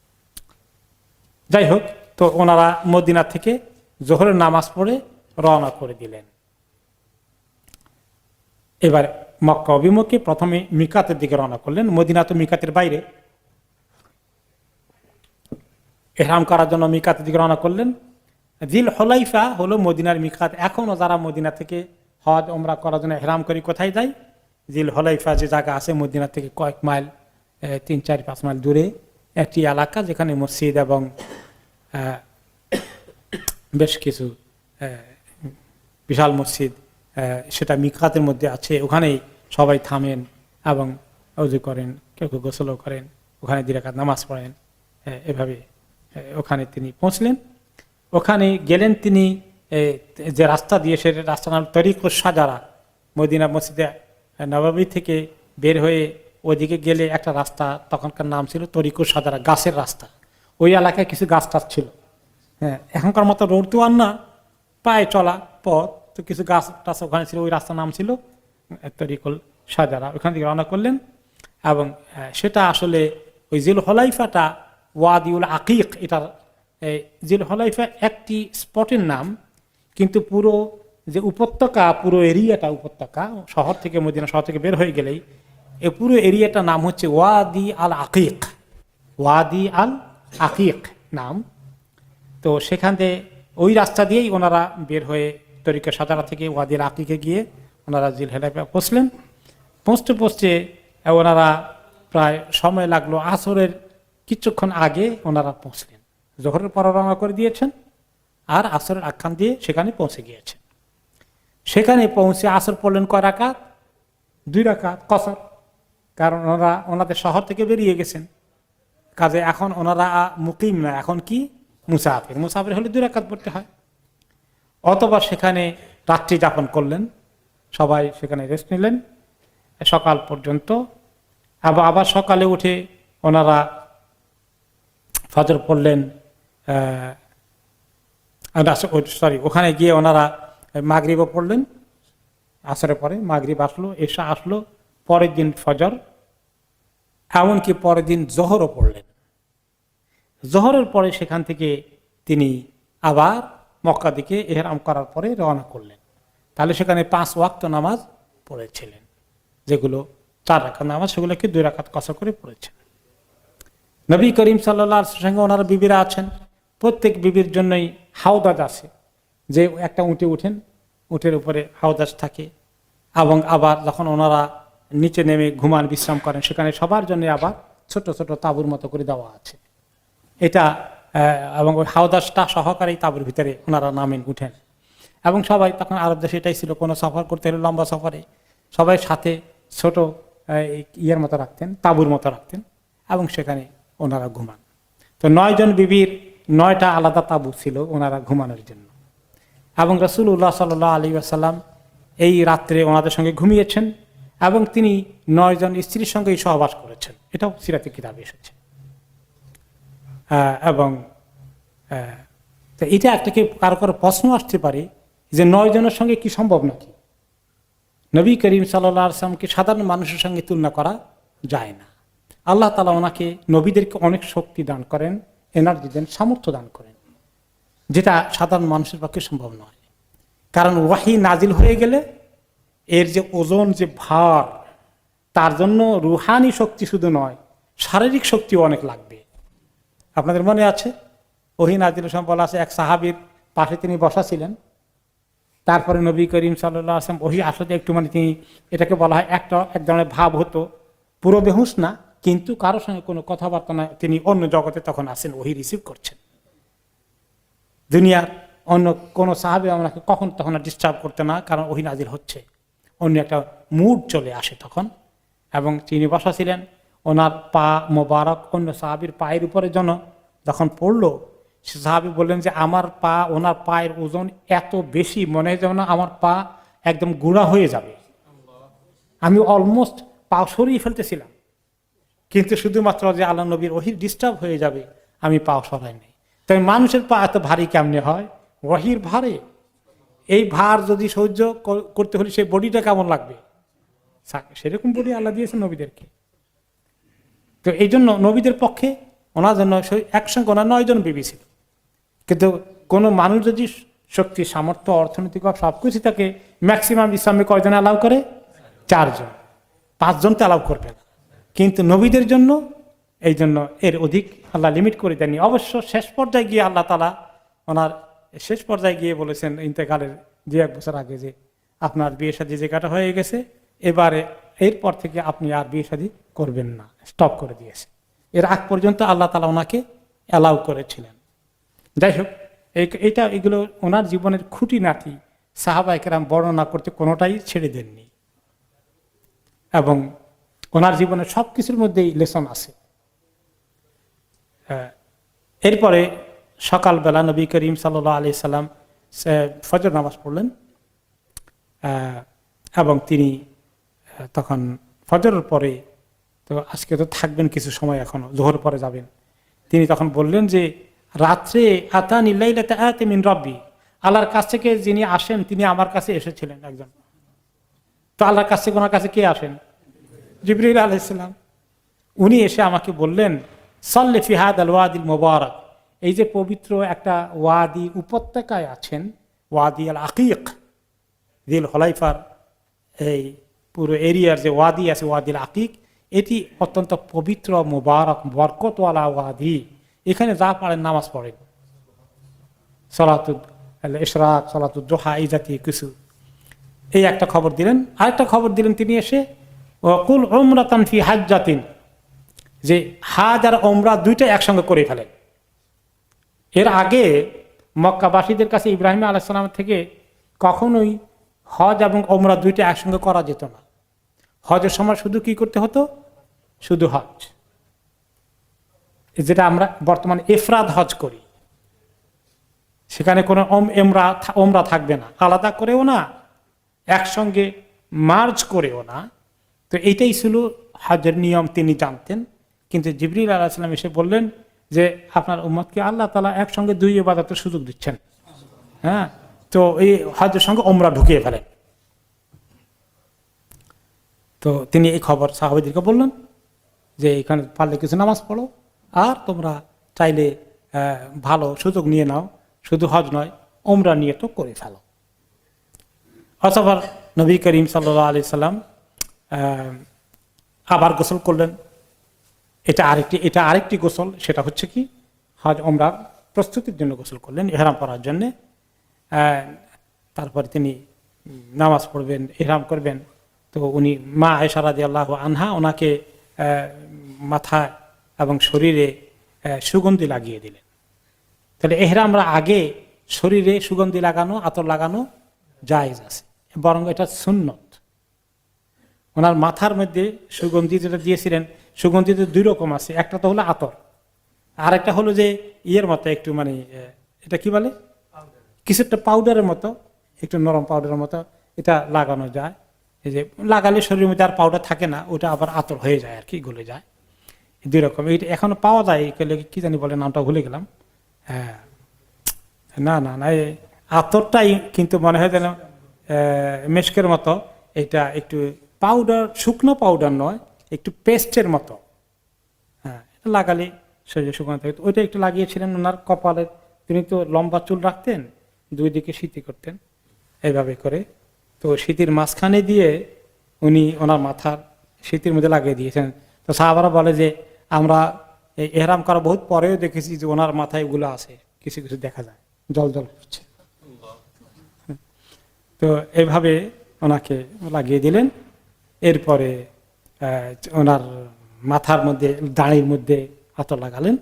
যাই হোক, তো ওনারা মদিনা থেকে জোহরের নামাজ পড়ে রওনা করে দিলেন। এবার মক্কা অভিমুখে প্রথমে মিকাতের দিকে রওনা করলেন। মদিনা তো মিকাতের বাইরে, ইহরাম করার জন্য মিকাতের দিকে রওনা করলেন। জিল হুলাইফা হলো মদিনার মিকাত। এখনো যারা মদিনা থেকে হজ ওমরা করার জন্য ইহরাম করি কোথায় যায়? জিল হুলাইফা যে জায়গা আছে মদিনা থেকে কয়েক মাইল, তিন চার পাঁচ মাইল দূরে একটি এলাকা, যেখানে মসজিদ এবং বেশ কিছু বিশাল মসজিদ, সেটা মিকাতের মধ্যে আছে। ওখানেই সবাই থামেন এবং ওযু করেন, কেউ কেউ গোসলও করেন, ওখানে দুই রাকাত নামাজ পড়েন। এভাবে ওখানে তিনি পৌঁছলেন। ওখানে গেলেন তিনি যে রাস্তা দিয়ে, সে রাস্তার নাম তরিকুস সাজারা। মদিনা মসজিদে নববী থেকে বের হয়ে ওইদিকে গেলে একটা রাস্তা, তখনকার নাম ছিল তরিকুস সাজারা, গাছের রাস্তা। ওই এলাকায় কিছু গাছ টাছ ছিল। হ্যাঁ, এখনকার মতো রোড তো আর না, পায়ে চলা পথ, তো কিছু গাছ টাছ ওখানে ছিল। ওই রাস্তার নাম ছিল তরিকুল সাজারা। ওখান থেকে রওনা করলেন এবং সেটা আসলে ওই জিল হুলাইফাটা ওয়াদিউল আকিক, এটার জিল হুলাইফা একটি স্পটের নাম, কিন্তু পুরো যে উপত্যকা, পুরো এরিয়াটা উপত্যকা, শহর থেকে মদিনা শহর থেকে বের হয়ে গেলেই এই পুরো এরিয়াটার নাম হচ্ছে ওয়াদি আল আকিক। ওয়াদি আল আকিক নাম। তো সেখান থেকে ওই রাস্তা দিয়েই ওনারা বের হয়ে তরিকা সাজারা থেকে ওয়াদি আল আকিকে গিয়ে ওনারা জিলহুলাইফা পৌঁছলেন। পৌঁছতে পৌঁছতে ওনারা প্রায় সময় লাগলো আসরের কিছুক্ষণ আগে ওনারা পৌঁছলেন। জোহরের পর রওনা করে দিয়েছেন আর আসরের আখ্যান দিয়ে সেখানে পৌঁছে গিয়েছেন। সেখানে পৌঁছে আসর পড়লেন কয় রাকাত? দুই রাকাত কসর। কারণ ওনারা ওনাদের শহর থেকে বেরিয়ে গেছেন, কাজে এখন ওনারা মুকিম না, এখন কি মুসাফির। মুসাফির হলে দুই রাকাত পড়তে হয়। অথবা সেখানে রাত্রি যাপন করলেন, সবাই সেখানে রেস্ট নিলেন সকাল পর্যন্ত। আবার আবার সকালে উঠে ওনারা ফজর পড়লেন, সরি ওখানে গিয়ে ওনারা মাগরিবও পড়লেন। আসরের পরে মাগরিব আসলো, এশা আসলো, পরের দিন ফজর, এমনকি পরের দিন জোহরও পড়লেন। জোহরের পরে সেখান থেকে তিনি আবার মক্কা দিকে ইহরাম করার পরে রওনা করলেন। তাহলে সেখানে পাঁচ ওয়াক্ত নামাজ পড়েছিলেন, যেগুলো চার রাকাত নামাজ সেগুলোকে দুই রাকাত কসর করে পড়েছেন। নবী করিম সাল্লাল্লাহু আলাইহি ওয়াসাল্লামের সঙ্গে ওনারা বিবিরা আছেন, প্রত্যেক বিবির জন্যই হাওদাজ আছে, যে একটা উঠে উঠেন, উঠের উপরে হাওদাজ থাকে। এবং আবার যখন ওনারা নিচে নেমে ঘুমান বিশ্রাম করেন, সেখানে সবার জন্য আবার ছোট ছোট তাঁবুর মতো করে দেওয়া আছে। এটা এবং ওই হাওদাজটা সহকারী তাঁবুর ভিতরে ওনারা নামেন, উঠেন। এবং সবাই তখন আরব দেশে এটাই ছিল, কোনো সফর করতে হলে লম্বা সফরে সবাই সাথে ছোট ইয়ের মতো রাখতেন, তাঁবুর মতো রাখতেন, এবং সেখানে ওনারা ঘুমান। তো নয় জন বিবির নয়টা আলাদা তাঁবু ছিল ওনারা ঘুমানোর জন্য। এবং রাসূলুল্লাহ সাল্লাল্লাহু আলাইহি ওয়াসাল্লাম এই রাত্রে ওনাদের সঙ্গে ঘুমিয়েছেন এবং তিনি নয় জন স্ত্রীর সঙ্গেই সহবাস করেছেন। এটাও সিরাতে কিতাবে এসেছে। এবং এটা একটা কি কারো কারো প্রশ্ন আসতে পারে যে নয় জনের সঙ্গে কি সম্ভব নাকি? নবী করিম সাল্লাল্লাহু আলাইহি ওয়াসাল্লামকে সাধারণ মানুষের সঙ্গে তুলনা করা যায় না। আল্লাহ তাআলা ওনাকে, নবীদেরকে অনেক শক্তি দান করেন, এনার্জি দেন, সামর্থ্য দান করেন, যেটা সাধারণ মানুষের পক্ষে সম্ভব নয়। কারণ ওয়াহি নাজিল হয়ে গেলে এর যে ওজন, যে ভার, তার জন্য রুহানি শক্তি শুধু নয়, শারীরিক শক্তিও অনেক লাগবে। আপনাদের মনে আছে ওহী নাজিলের সময় বলা আছে এক সাহাবীর পাশে তিনি বসা ছিলেন, তারপরে নবী করিম সাল্লাল্লাহু আলাইহি ওয়াসাল্লাম ওহী আসলে একটু মানে তিনি, এটাকে বলা হয় একটা এক ধরনের ভাব হতো, পুরো বেহুশ না, কিন্তু কারোর সঙ্গে কোনো কথাবার্তা না, তিনি অন্য জগতে তখন আছেন, ওহী রিসিভ করছেন। দুনিয়ার অন্য কোনো সাহাবী আমাকে কখন তখন ডিস্টার্ব করতে না, কারণ ওহী নাজিল হচ্ছে, অন্য একটা মুড চলে আসে তখন। এবং তিনি বসা ছিলেন, ওনার পা মোবারক অন্য সাহাবীর পায়ের উপরে যেন যখন পড়লো, সে সাহাবী বললেন যে আমার পা, ওনার পায়ের ওজন এত বেশি, মনে হয় যেন আমার পা একদম গুঁড়া হয়ে যাবে। আমি অলমোস্ট পা সরিয়ে ফেলতেছিলাম, কিন্তু শুধুমাত্র যে আল্লাহ নবীর ওহীর ডিস্টার্ব হয়ে যাবে, আমি পা সরাই নাই। তাই মানুষের পা এত ভারী কেমনে হয়? ওহীর ভারে। এই ভার যদি সহ্য করতে হলে সেই বডিটা কেমন লাগবে? সেরকম বডি আল্লাহ দিয়েছেন নবীদেরকে। তো এই জন্য নবীদের পক্ষে ওনার জন্য একসঙ্গে ওনার নয় জন বিবি ছিল। কিন্তু কোনো মানুষ যদি শক্তি, সামর্থ্য, অর্থনৈতিক সব কিছু থাকে, ম্যাক্সিমাম ইসলামে কয়জন অ্যালাউ করে? চারজন। পাঁচজনকে অ্যালাউ করবে না, কিন্তু নবীদের জন্য এই জন্য এর অধিক আল্লাহ লিমিট করে দেননি। অবশ্য শেষ পর্যায়ে গিয়ে আল্লাহ তাআলা ওনার শেষ পর্যায়ে গিয়ে বলেছেন ইন্তেকালের দু এক বছর আগে যে আপনার বিয়ে শাদী যে কাটা হয়ে গেছে, এবারে এরপর থেকে আপনি আর বিয়ে শাদী করবেন না, স্টপ করে দিয়েছে। এর আগ পর্যন্ত আল্লাহ তাআলা ওনাকে অ্যালাউ করেছিলেন। যাই হোক, এইটা এগুলো ওনার জীবনের খুঁটিনাটি সাহাবায়ে কেরাম বর্ণনা করতে কোনোটাই ছেড়ে দেননি, এবং ওনার জীবনের সব কিছুর মধ্যেই লেসন আছে। এরপরে সকালবেলা নবী করিম সাল্লাল্লাহু আলাইহি সাল্লাম ফজর নামাজ পড়লেন, এবং তিনি তখন ফজরের পরে, তো আজকে তো থাকবেন কিছু সময়, এখনো জোহর পরে যাবেন, তিনি তখন বললেন যে রাত্রে আতানি লাইলাতা আতি মিন রাব্বি, আল্লাহর কাছ থেকে যিনি আসেন তিনি আমার কাছে এসেছিলেন একজন। তো আল্লাহর কাছ থেকে ওনার কাছে কে আসেন? জিবরিল আলাইহিস সালাম। উনি এসে আমাকে বললেন সাল্লি ফি হাদাল ওয়াদিল মুবারাক, এই যে পবিত্র একটা ওয়াদি উপত্যকায় আছেন, ওয়াদি আল আকিক, দিল হলাইফার এই পুরো এরিয়ার যে ওয়াদি আছে, ওয়াদিল আকিক, এটি অত্যন্ত পবিত্র, মুবারক, বরকতওয়ালা ওয়াদি। এখানে যা পারেন নামাজ পড়েন, সালাতুল ইশরাক, সালাতুল দুহা, এই জাতীয় কিছু। এই একটা খবর দিলেন। আরেকটা খবর দিলেন তিনি এসে, ওয়াকুল উমরাতান ফি হাজ্জাতিন, যে হাজ আর ওমরা দুইটা একসঙ্গে করে ফেলেন। এর আগে মক্কাবাসীদের কাছে ইব্রাহিম আলাইহিস সালাম থেকে কখনোই হজ এবং ওমরা দুইটা একসঙ্গে করা যেত না। হজের সময় শুধু কি করতে হতো? শুধু হজ, যেটা আমরা বর্তমানে ইফরাদ হজ করি। সেখানে কোনো ওমরা ওমরা থাকবে না, আলাদা করেও না, একসঙ্গে মার্জ করেও না। তো এইটাই ছিল হজের নিয়ম, তিনি জানতেন। কিন্তু জিবরিল আলাইহিস সালাম এসে বললেন যে আপনার উম্মতকে আল্লাহ তাআলা একসঙ্গে দুই ইবাদতের সুযোগ দিচ্ছেন, হ্যাঁ, তো এই হজের সঙ্গে ওমরা ঢুকিয়ে ফেলেন। তো তিনি এই খবর সাহাবাদেরকে বললেন যে এখানে পারলে কিছু নামাজ পড়ো, আর তোমরা চাইলে ভালো সুযোগ নিয়ে নাও, শুধু হজ নয় ওমরা নিয়ে তো করে ফেলো। অতঃপর নবী করিম সাল্লাল্লাহু আলাইহি সাল্লাম আবার গোসল করলেন। এটা আরেকটি এটা আরেকটি গোসল, সেটা হচ্ছে কি হজ ওমরার প্রস্তুতির জন্য গোসল করলেন, ইহরাম করার জন্যে। তারপরে তিনি নামাজ পড়বেন, ইহরাম করবেন। তো উনি মা আয়েশা রাদিয়াল্লাহু আনহা ওনাকে মাথা এবং শরীরে সুগন্ধি লাগিয়ে দিলেন। তাহলে ইহরামরা আগে শরীরে সুগন্ধি লাগানো, আতর লাগানো জায়েজ আছে, বরং এটা সুন্নত। ওনার মাথার মধ্যে সুগন্ধি যেটা দিয়েছিলেন, সুগন্ধি তো দুই রকম আছে, একটা তো হলো আতর, আর একটা হলো যে ইয়ের মতো একটু মানে এটা কি বলে, কিছু একটা পাউডারের মতো, একটু নরম পাউডারের মতো, এটা লাগানো যায়। এই যে লাগালে শরীরের মধ্যে আর পাউডার থাকে না, ওটা আবার আতর হয়ে যায় আর কি, গলে যায়। দুই রকম, এইটা এখনো পাওয়া যায়, কি জানি বলে, নামটা ভুলে গেলাম। হ্যাঁ, না না না, এই আতরটাই কিন্তু মনে হয় যেন মেশকের মতো, এটা একটু পাউডার, শুকনো পাউডার নয়, একটু পেস্টের মতো। হ্যাঁ, লাগালে শরীরে সুগন্ধ থাকে। ওইটা একটু লাগিয়েছিলেন ওনার কপালে। তিনি তো লম্বা চুল রাখতেন, দুই দিকে সিঁথি করতেন এইভাবে করে। তো শীতের মাঝখানে দিয়ে উনি ওনার মাথার শীতের মধ্যে লাগিয়ে দিয়েছেন। তো সাহাবারা বলে যে আমরা এই এহরাম করা বহুত পরেও দেখেছি যে ওনার মাথায় এগুলো আছে, কিছু কিছু দেখা যায়, জল জল করছে। তো এইভাবে ওনাকে লাগিয়ে দিলেন। এরপরে ওনার মাথার মধ্যে, দাঁড়ির মধ্যে আতর লাগালেন।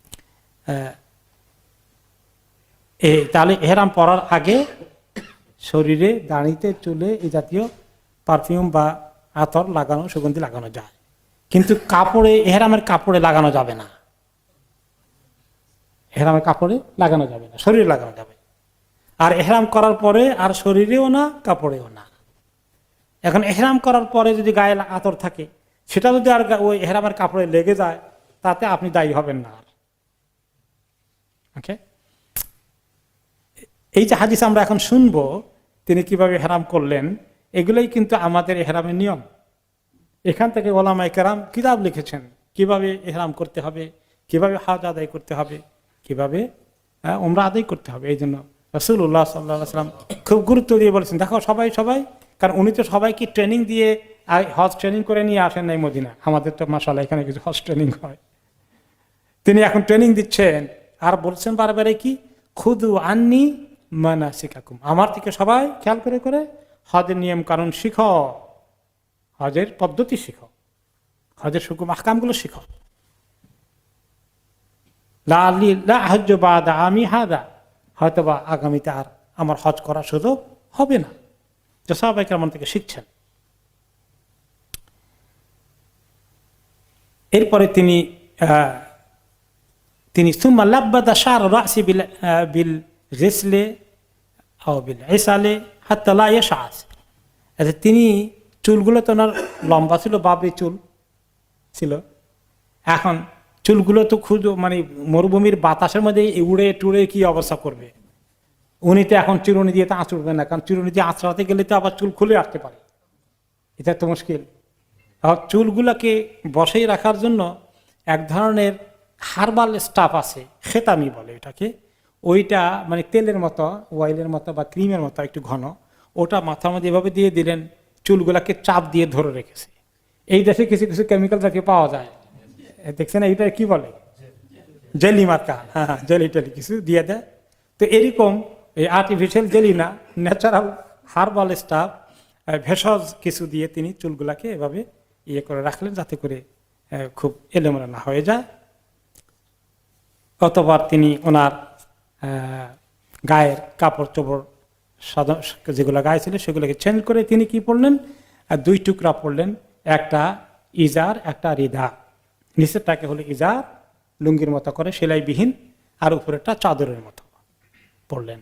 এই তাহলে এহরাম পরার আগে শরীরে, দাঁড়িতে, চুলে এই জাতীয় পারফিউম বা আতর লাগানো, সুগন্ধি লাগানো যায়, কিন্তু কাপড়ে, এহরামের কাপড়ে লাগানো যাবে না। এহরামের কাপড়ে লাগানো যাবে না, শরীরে লাগানো যাবে। আর এহরাম করার পরে আর শরীরেও না, কাপড়েও না। এখন এহরাম করার পরে যদি গায়ে আতর থাকে, সেটা যদি আর ওই এহরামের কাপড়ে লেগে যায়, তাতে আপনি দায়ী হবেন না। আর ওকে, এই যে হাদিস আমরা এখন শুনবো, তিনি কিভাবে এহরাম করলেন, এগুলোই কিন্তু আমাদের এহরামের নিয়ম। এখান থেকে ওলামায়ে কেরাম কিতাব লিখেছেন কিভাবে এহরাম করতে হবে, কিভাবে হজ আদায় করতে হবে, কিভাবে ওমরা আদায় করতে হবে। এই জন্য রাসূলুল্লাহ সাল্লাল্লাহু আলাইহি ওয়াসাল্লাম খুব গুরুত্ব দিয়ে বলেছেন, দেখো সবাই সবাই কারণ উনি তো সবাইকে ট্রেনিং দিয়ে হজ ট্রেনিং করে নিয়ে আসেন নাই মদিনা। আমাদের তো মাশাআল্লাহ এখানে কিছু হজ ট্রেনিং হয়। তিনি এখন ট্রেনিং দিচ্ছেন আর বলছেন বারবার কি, খুদু আন্নি মানাসিকাকুম, আমার থেকে সবাই খেয়াল করে করে হজের নিয়ম কানুন শিখো, হজের পদ্ধতি শিখো, হজের হুকুম আহকামগুলো শিখো। লাআল্লি লা আহজ্জু বাদা আমি হাদা, হয়তোবা আগামীতে আর আমার হজ করার সুযোগ হবে না। যে সাহাবায়ে কেরাম থেকে শিখছেন। এরপরে তিনি তিনি সুম্মা লাব্বাদা শার রাসি বিল বিল গিসলে আও বিল ইসালে হাত্তা লা ইয়াশআস, তিনি চুলগুলো তো ওনার লম্বা ছিল, বাবরি চুল ছিল। এখন চুলগুলো তো খুব মানে মরুভূমির বাতাসের মধ্যে উড়ে টুড়ে কি অবস্থা করবে। উনি তো এখন চিরুনি দিয়ে তো আঁচড়বে না, কারণ চিরুনি দিয়ে আঁচড়াতে গেলে তো আবার চুল খুলে আসতে পারে, এটা তো মুশকিল। চুলগুলোকে বসেই রাখার জন্য এক ধরনের হার্বাল স্টাফ আছে, খেতামি বলে এটাকে, ওইটা মানে তেলের মতো, অয়েলের মতো বা ক্রিমের মতো একটু ঘন, ওটা মাথার মধ্যে এভাবে দিয়ে দিলেন, চুলগুলাকে চাপ দিয়ে ধরে রেখেছে। এই দেশে কিছু কিছু কেমিক্যাল জাতীয় পাওয়া যায়, দেখছেন এইটা কি বলে, জেলি মার্কা, হ্যাঁ হ্যাঁ জেলি টেলি কিছু দিয়ে দেয়। তো এরকম এই আর্টিফিশিয়াল জেলি না, ন্যাচারাল হার্বাল স্টাফ ভেষজ কিছু দিয়ে তিনি চুলগুলাকে এভাবে ইয়ে করে রাখলেন যাতে করে খুব এলোমেলো না হয়ে যায়। অতঃপর তিনি ওনার গায়ের কাপড় চোপড় যেগুলো গায়ে ছিল সেগুলোকে চেঞ্জ করে তিনি কি পড়লেন, দুই টুকরা পড়লেন, একটা ইজার একটা রিদা। নিচেরটাকে হলো ইজার, লুঙ্গির মতো করে সেলাইবিহীন, আর উপরেরটা চাদরের মতো পড়লেন।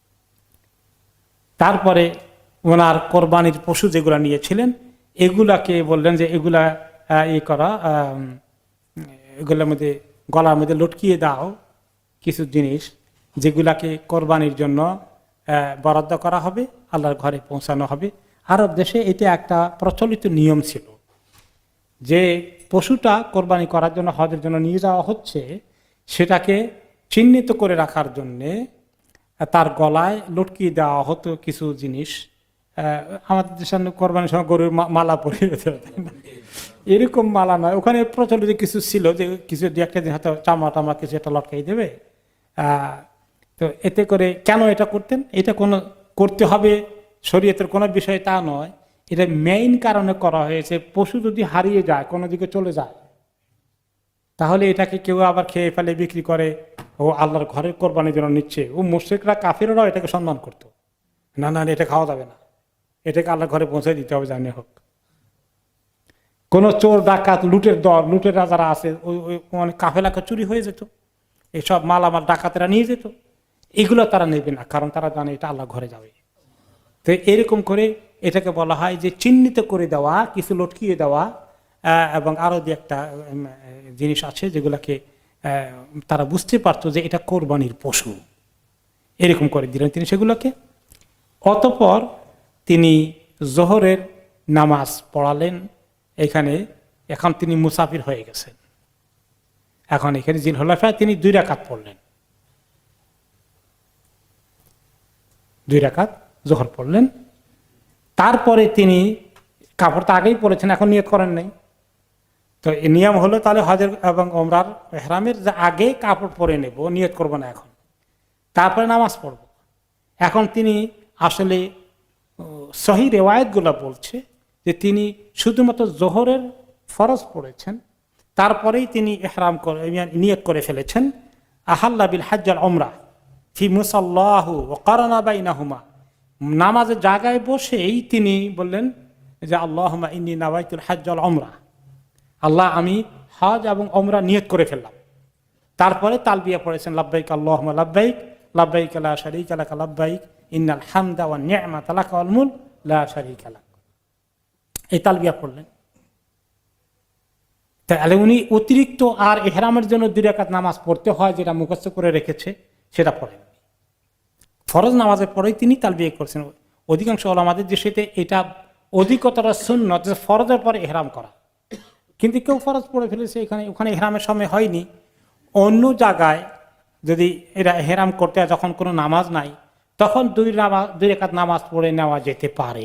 তারপরে ওনার কোরবানির পশু যেগুলা নিয়েছিলেন এগুলাকে বললেন যে এগুলা ই করা, এগুলোর মধ্যে গলার মধ্যে লটকিয়ে দাও কিছু জিনিস যেগুলাকে কোরবানির জন্য বরাদ্দ করা হবে, আল্লাহর ঘরে পৌঁছানো হবে। আরব দেশে এটা একটা প্রচলিত নিয়ম ছিল যে পশুটা কোরবানি করার জন্য হজের জন্য নিয়ে যাওয়া হচ্ছে, সেটাকে চিহ্নিত করে রাখার জন্যে তার গলায় লটকিয়ে দেওয়া হতো কিছু জিনিস। আমাদের দেশের কোরবানির সময় গরুর মালা পরিয়ে দিতে হতো, এরকম মালা নয়, ওখানে প্রচলিত কিছু ছিল যে কিছু দু একটা দিন হয়তো চামড়া টামড়া কিছু একটা লটকাই দেবে। তো এতে করে কেন এটা করতেন, এটা কোনো করতে হবে শরীয়তের কোনো বিষয় তা নয়, এটা মেইন কারণে করা হয়েছে পশু যদি হারিয়ে যায় কোনো দিকে চলে যায় তাহলে এটাকে কেউ আবার খেয়ে ফেলে বিক্রি করে, ও আল্লাহর ঘরের কোরবানির জন্য নিচ্ছে, ও মুশরিকরা কাফিররাও এটাকে সম্মান করতো, না না এটা খাওয়া যাবে না, এটাকে আল্লাহর ঘরে পৌঁছে দিতে হবে জানে হোক। কোন চোর ডাকাত লুটের দল, লুটেরা যারা আছে ওই অনেক কাফেলাকে চুরি হয়ে যেত, এইসব মালামাল ডাকাতেরা নিয়ে যেত, এগুলো তারা নেবে না, কারণ তারা জানে এটা আল্লাহ ঘরে যাবে। তো এরকম করে এটাকে বলা হয় যে চিহ্নিত করে দেওয়া, কিছু লটকিয়ে দেওয়া, এবং আরো যে একটা জিনিস আছে যেগুলাকে তারা বুঝতে পারতো যে এটা কোরবানির পশু, এরকম করে দিলেন তিনি সেগুলোকে। অতঃপর তিনি জোহরের নামাজ পড়ালেন এখানে। এখন তিনি মুসাফির হয়ে গেছেন, এখন এখানে জিলহুলাইফায় তিনি দুই রাকাত পড়লেন, দুই রাকাত জোহর পড়লেন। তারপরে তিনি কাপড় তো আগেই পরেছেন, এখন নিয়ত করেন নাই। তো এই নিয়ম হলো তাহলে হজের এবং ওমরার ইহরামের যে আগে কাপড় পরে নেব, নিয়ত করব না এখন, তারপরে নামাজ পড়ব। এখন তিনি আসলে সহি রেওয়ায়েতগুলো বলছে যে তিনি শুধুমাত্র জোহরের ফরজ পড়েছেন, তারপরেই তিনি ইহরাম করে নিয়ত করে ফেলেছেন আহাল্লা বিল হজ্জ আল উমরা ফি মুসাল্লাহু ওয়া কারানা বাইনাহুমা। নামাজের জায়গায় বসেই তিনি বললেন যে আল্লাহুম্মা ইন্নী নাওয়াইতুল হজ্জ আল উমরা, আল্লাহ আমি হজ এবং উমরা নিয়ত করে ফেললাম। তারপরে তালবিয়া পড়েছেন লাব্বাইক আল্লাহুম্মা লাব্বাইক লাব্বাইক লা শারীকা লাক লাব্বাইক ইন্নাল হামদা ওয়ান নি'মাতা লাকা ওয়াল মুলক লা শারীকা লাক, এই তালবিয়া পড়লেন। তাহলে উনি অতিরিক্ত আর ইহরামের জন্য দুই রাকাত নামাজ পড়তে হয় যেটা মুখস্থ করে রেখেছে সেটা পড়েন, ফরজ নামাজের পরেই তিনি তালবিয়া করছেন। অধিকাংশ ওলামাদের দৃষ্টিতে এটা অধিকতর সুন্নত যে ফরজের পরে ইহরাম করা, কিন্তু কেউ ফরজ পড়ে ফেলেছে এখানে, ওখানে ইহরামের সময় হয়নি। অন্য জায়গায় যদি এরা ইহরাম করতে হয় যখন কোনো নামাজ নাই, তখন দুই নামাজ দুই রাকাত নামাজ পড়ে নেওয়া যেতে পারে।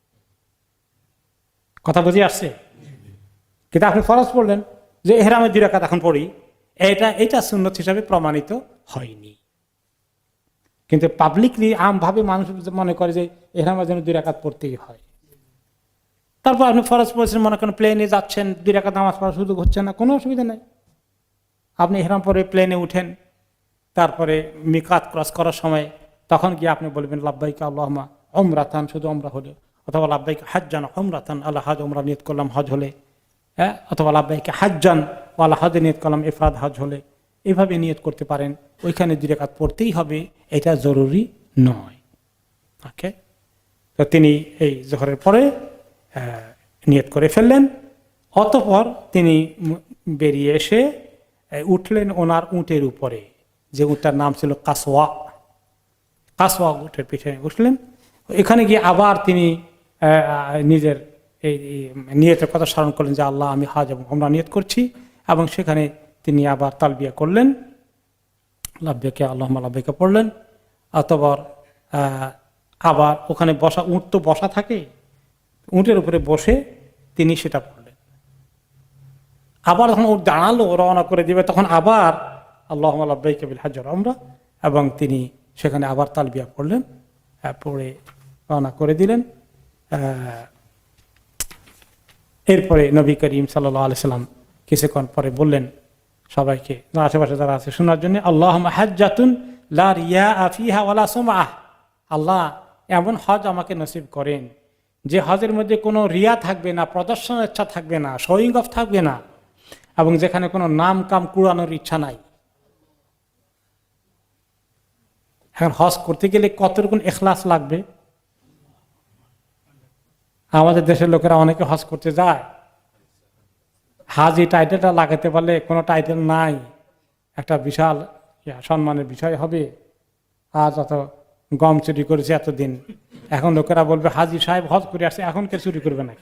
কথা বুঝে আসছে? কিন্তু আপনি ফরজ পড়লেন যে ইহরামের দুই রাকাত এখন পড়ি, এটা এটা সুন্নত হিসাবে প্রমাণিত হয়নি। কিন্তু পাবলিকলি আমভাবে মানুষ মনে করে যে ইহরামের জন্য দুই রাকাত পড়তেই হয়। তারপর আপনি ফরজ পড়েছেন, মনে করেন প্লেনে যাচ্ছেন, দুই রাকাত নামাজ পড়ার সুযোগ হচ্ছে না, কোনো অসুবিধা নেই, আপনি ইহরাম পরে প্লেনে উঠেন, তারপরে মিকাত ক্রস করার সময় তখন গিয়ে আপনি বলবেন লাব্বাইক আল্লাহুম্মা উমরাতান, শুধু উমরা হলে, অথবা লাব্বাইক হাজ্জান উমরাতান, আল্লাহ হজ উমরা নিয়ত করলাম হজ হলে, হ্যাঁ, অথবা লাব্বাইক হাজ্জান আল্লাহ হজে নিয়ত করলাম ইফরাদ হজ হলে, এভাবে নিয়ত করতে পারেন। ওইখানে দুই রাকাত পড়তেই হবে, এটা জরুরি নয়। ওকে, তো তিনি এই জোহরের পরে নিয়ত করে ফেললেন। অতঃপর তিনি বেরিয়ে এসে উঠলেন ওনার উটের উপরে, যে উটটার নাম ছিল কাসওয়া। কাসওয়া উটের পিঠে উঠলেন। এখানে গিয়ে আবার তিনি নিজের এই নিয়তের কথা স্মরণ করলেন যে আল্লাহ আমি হজ এবং উমরা নিয়ত করছি, এবং সেখানে তিনি আবার তালবিয়া করলেন, লাব্বাইকা আল্লাহুম্মা লাব্বাইকা পড়লেন। অতঃপর আবার ওখানে বসা, উট তো বসা থাকে, উটের উপরে বসে তিনি সেটা পড়লেন। আবার যখন ও দাঁড়ালো রওনা করে দিবে, তখন আবার আল্লাহুম্মা লাব্বাইকা বিল হজ্জ ওয়াল উমরা, এবং তিনি সেখানে আবার তালবিয়া পড়লেন, পড়ে রওনা করে দিলেন। এরপরে নবী করিম সাল্লাল্লাহু আলাইহি সাল্লাম কিছুক্ষণ পরে বললেন সবাইকে, আশেপাশে যারা আছে শোনার জন্য, আল্লাহুম্মা হাজ্জাতুন লা রিয়া ফিহা ওয়ালা সুমআহ, আল্লাহ এমন হজ আমাকে নসিব করেন যে হজের মধ্যে কোনো রিয়া থাকবে না, প্রদর্শনের ইচ্ছা থাকবে না, শোয়িং অফ থাকবে না, এবং যেখানে কোনো নাম কাম কুড়ানোর ইচ্ছা নাই। এখন হজ করতে গেলে কতটুকু ইখলাস লাগবে? আমাদের দেশের লোকেরা অনেকে হজ করতে যায়, হাজি টাইটেলটা লাগাতে পারলে কোনো টাইটেল নাই, একটা বিশাল সম্মানের বিষয় হবে। আজ অত গম চুরি করেছে এতদিন, এখন লোকেরা বলবে হাজি সাহেব হজ করে আসছে, এখন কে চুরি করবে নাকি?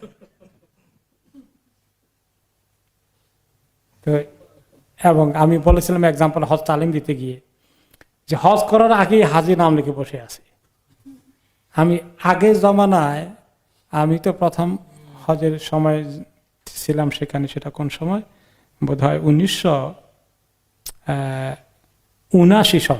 তো এবং আমি বলেছিলাম এক্সাম্পল হজ তালিম দিতে গিয়ে যে হজ করার আগেই হাজি নাম লিখে বসে আছে। আমি আগের জমানায়, আমি তো প্রথম হজের সময় ছিলাম সেখানে, সেটা কোন সময় বোধ হয় উনিশশো উনাশি সন,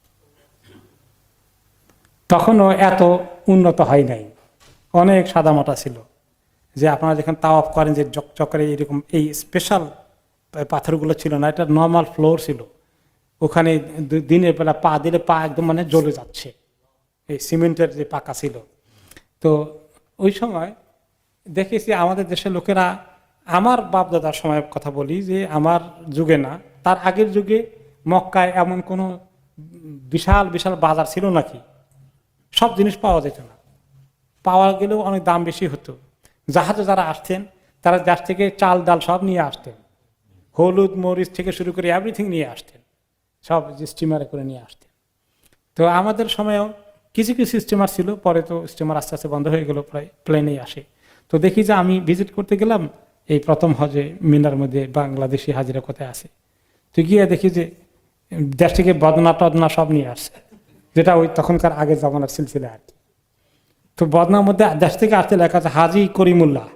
তখনও এত উন্নত হয় নাই, অনেক সাদামাটা ছিল। যে আপনারা যখন তাওয়াফ করেন যে চক্রে এরকম এই স্পেশাল পাথরগুলো ছিল না, এটা নর্মাল ফ্লোর ছিল। ওখানে দিনের বেলা পা দিলে পা একদম মানে জ্বলে যাচ্ছে, এই সিমেন্টের যে পাকা ছিল। তো ওই সময় দেখেছি আমাদের দেশের লোকেরা, আমার বাপদাদার সময় কথা বলি, যে আমার যুগে না তার আগের যুগে মক্কায় এমন কোনো বিশাল বিশাল বাজার ছিল নাকি, সব জিনিস পাওয়া যেত না, পাওয়া গেলেও অনেক দাম বেশি হতো। জাহাজে যারা আসতেন তারা দেশ থেকে চাল ডাল সব নিয়ে আসতেন, হলুদ মরিচ থেকে শুরু করে এভরিথিং নিয়ে আসতেন, সব স্টিমারে করে নিয়ে আসতেন। তো আমাদের সময়েও কিছু কিছু স্টিমার ছিল, পরে তো স্টিমার আস্তে আস্তে বন্ধ হয়ে গেল, প্রায় প্লেনেই আসে। তো দেখি যে আমি ভিজিট করতে গেলাম এই প্রথম হজে, মিনার মধ্যে বাংলাদেশি হাজিরা কোথায় আছে, তো গিয়ে দেখি যে দেশ থেকে বদনা টদনা সব নিয়ে আসছে, যেটা ওই তখনকার আগে জমানার সিলসিলা আর কি। তো বদনার মধ্যে দেশ থেকে আসতে লেখা আছে হাজি করিমুল্লাহ,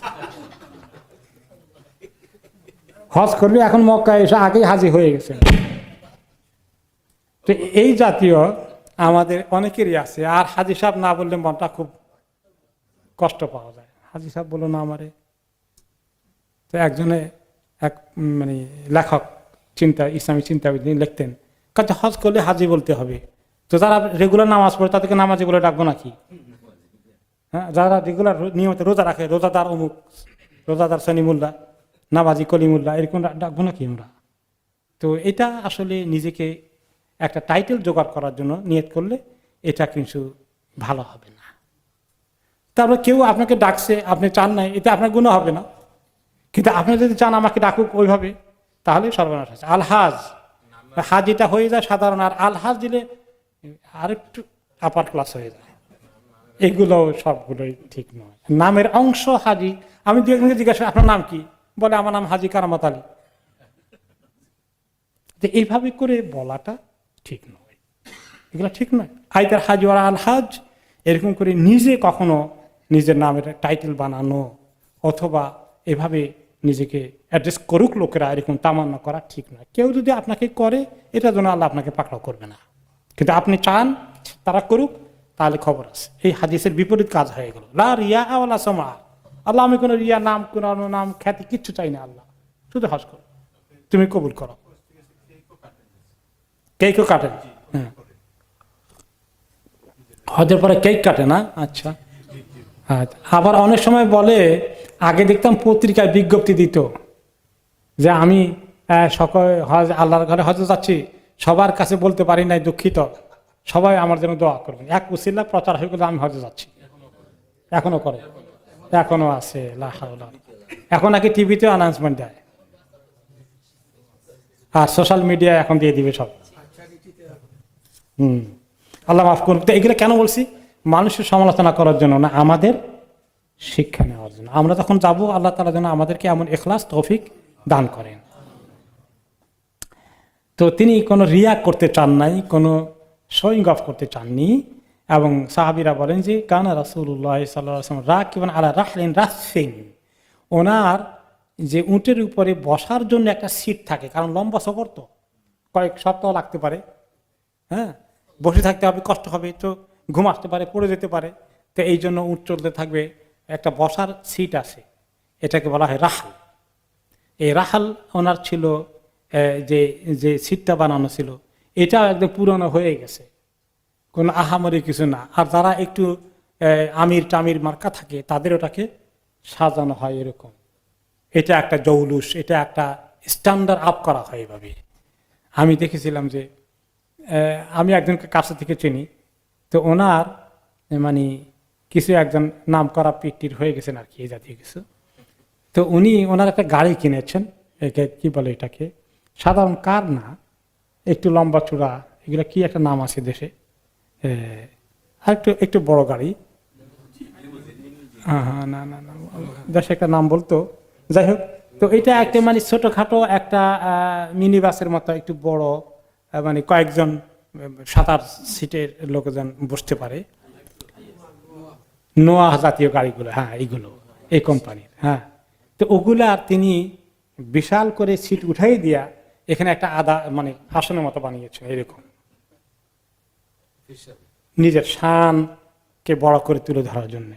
হজ করবে এখন মক্কায় এসে আগেই হাজি হয়ে গেছে। তো এই জাতীয় আমাদের অনেকেরই আছে। আর হাজি সাহেব না বললে মনটা খুব কষ্ট পাওয়া যায়, হাজি সাহেব বলো না আমারে। তো একজনে এক মানে লেখক চিন্তা ইসলামী চিন্তাবিদ লিখতেন, কাজে হজ করলে হাজি বলতে হবে। তো যারা রেগুলার নামাজ পড়ে তাদেরকে নামাজি বলে ডাকবো নাকি? হ্যাঁ, যারা রেগুলার নিয়মিত রোজা রাখে, রোজাদার অমুক, রোজাদার সনিমুল্লাহ, নামাজি কলিমুল্লাহ, এরকম ডাকবো নাকি আমরা? তো এটা আসলে নিজেকে একটা টাইটেল জোগাড় করার জন্য নিয়ত করলে এটা কিন্তু ভালো হবে না। তারপর কেউ আপনাকে ডাকছে, আপনি চান নাই, এটা আপনার গুনাহ হবে না। কিন্তু আপনি যদি চান আমাকে ডাকুক ওইভাবে, তাহলে সর্বনাশ আছে। আলহাজ, হাজিটা হয়ে যায় সাধারণ, আর আলহাজ দিলে আরেকটু আপার ক্লাস হয়ে যায়। এগুলো সবগুলোই ঠিক নয়। নামের অংশ হাজি। আমি দু একজনকে জিজ্ঞাসা, আপনার নাম কি? বলে আমার নাম হাজি কারামত আলী। এইভাবে করে বলাটা ঠিক নয়, এগুলো ঠিক নয়। আইতার হাজ ওরা আলহাজ, এরকম করে নিজে কখনো নিজের নামের টাইটেল বানানো অথবা এভাবে নিজেকে অ্যাড্রেস করুক লোকেরা, এরকম তামান্না করা ঠিক নয়। কেউ যদি আপনাকে করে, এটা জন্য আল্লাহ আপনাকে পাকড়াও করবে না। কিন্তু আপনি চান তারা করুক, তাহলে খবর আছে। এই হাদিসের বিপরীত কাজ হয়ে গেল। লা রিয়া ওয়ালা সুমআ, আল্লাহ আমি কোনো রিয়া নাম, কোনো নাম খ্যাতি কিচ্ছু চাই না, আল্লাহ শুধু হজ করো, তুমি কবুল করো। কেকও কাটে, হ্যাঁ, হজের পরে কেক কাটে না। আচ্ছা, আবার অনেক সময় বলে, আগে দেখতাম পত্রিকায় বিজ্ঞপ্তি দিত যে আমি সকল হজ আল্লাহর ঘরে হজে যাচ্ছি, সবার কাছে বলতে পারি নাই, দুঃখিত, সবাই আমার জন্য দোয়া করবেন। এক উসিলা প্রচার হয়ে গেল আমি হজে যাচ্ছি, এখনো করে, এখনো আছে। এখন নাকি টিভিতে অ্যানাউন্সমেন্ট দেয়, আর সোশ্যাল মিডিয়া এখন দিয়ে দিবে সব। হম আল্লাহ মাফ করুন। তো এগুলো কেন বলছি? মানুষের সমালোচনা করার জন্য না, আমাদের শিক্ষা নেওয়ার জন্য। আমরা যখন যাবো, আল্লাহ তাআলা যেন আমাদেরকে এমন ইখলাস তৌফিক দান করেন। তো তিনি কোনো রিয়া করতে চান নাই, কোনো শোয়িং অফ করতে চাননি। এবং সাহাবীরা বলেন যে কানা রাসূলুল্লাহ সাল্লাল্লাহু আলাইহি ওয়াসাল্লাম রাকিবান আলা রাহলিন রাসফিন, ওনার যে উটের উপরে বসার জন্য একটা সিট থাকে, কারণ লম্বা সফর তো কয়েক সপ্তাহ লাগতে পারে, হ্যাঁ, বসে থাকতে হবে, কষ্ট হবে, তো ঘুম আসতে পারে, পড়ে যেতে পারে। তো এই জন্য উট চলতে থাকবে, একটা বসার সিট আছে, এটাকে বলা হয় রাহাল। এই রাহাল ওনার ছিল, যে যে সিটটা বানানো ছিল এটাও একদম পুরনো হয়ে গেছে, কোনো আহামরি কিছু না। আর যারা একটু আমির টামির মার্কা থাকে তাদের ওটাকে সাজানো হয় এরকম। এটা একটা জৌলুস, এটা একটা স্ট্যান্ডার্ড আপ করা হয় এভাবে। আমি দেখেছিলাম যে আমি একজনকে কাছে থেকে চিনি, তো ওনার মানে কিছু একজন নাম করা পিটির হয়ে গেছেন আর কি, এই জাতীয় কিছু। তো উনি ওনার একটা গাড়ি কিনেছেন, একে কি বলে এটাকে, সাধারণ কার না, একটু লম্বা চূড়া, এগুলো কি একটা নাম আছে দেশে, আর একটু একটু বড় গাড়ি, হ্যাঁ হ্যাঁ না না না দেশে একটা নাম বলতো, যাই হোক। তো এটা একটা মানে ছোটখাটো একটা মিনি বাসের মতো, একটু বড়, মানে কয়েকজন সাত আট সিটের লোকজন বসতে পারে, নোয়া জাতীয় গাড়িগুলো, হ্যাঁ এইগুলো এই কোম্পানির। হ্যাঁ, তো ওগুলার তিনি বিশাল করে সিট উঠাই দিয়া এখানে একটা আদা মানে আসনের মতো বানিয়েছেন এরকম, নিজের শানকে বড় করে তুলে ধরার জন্য।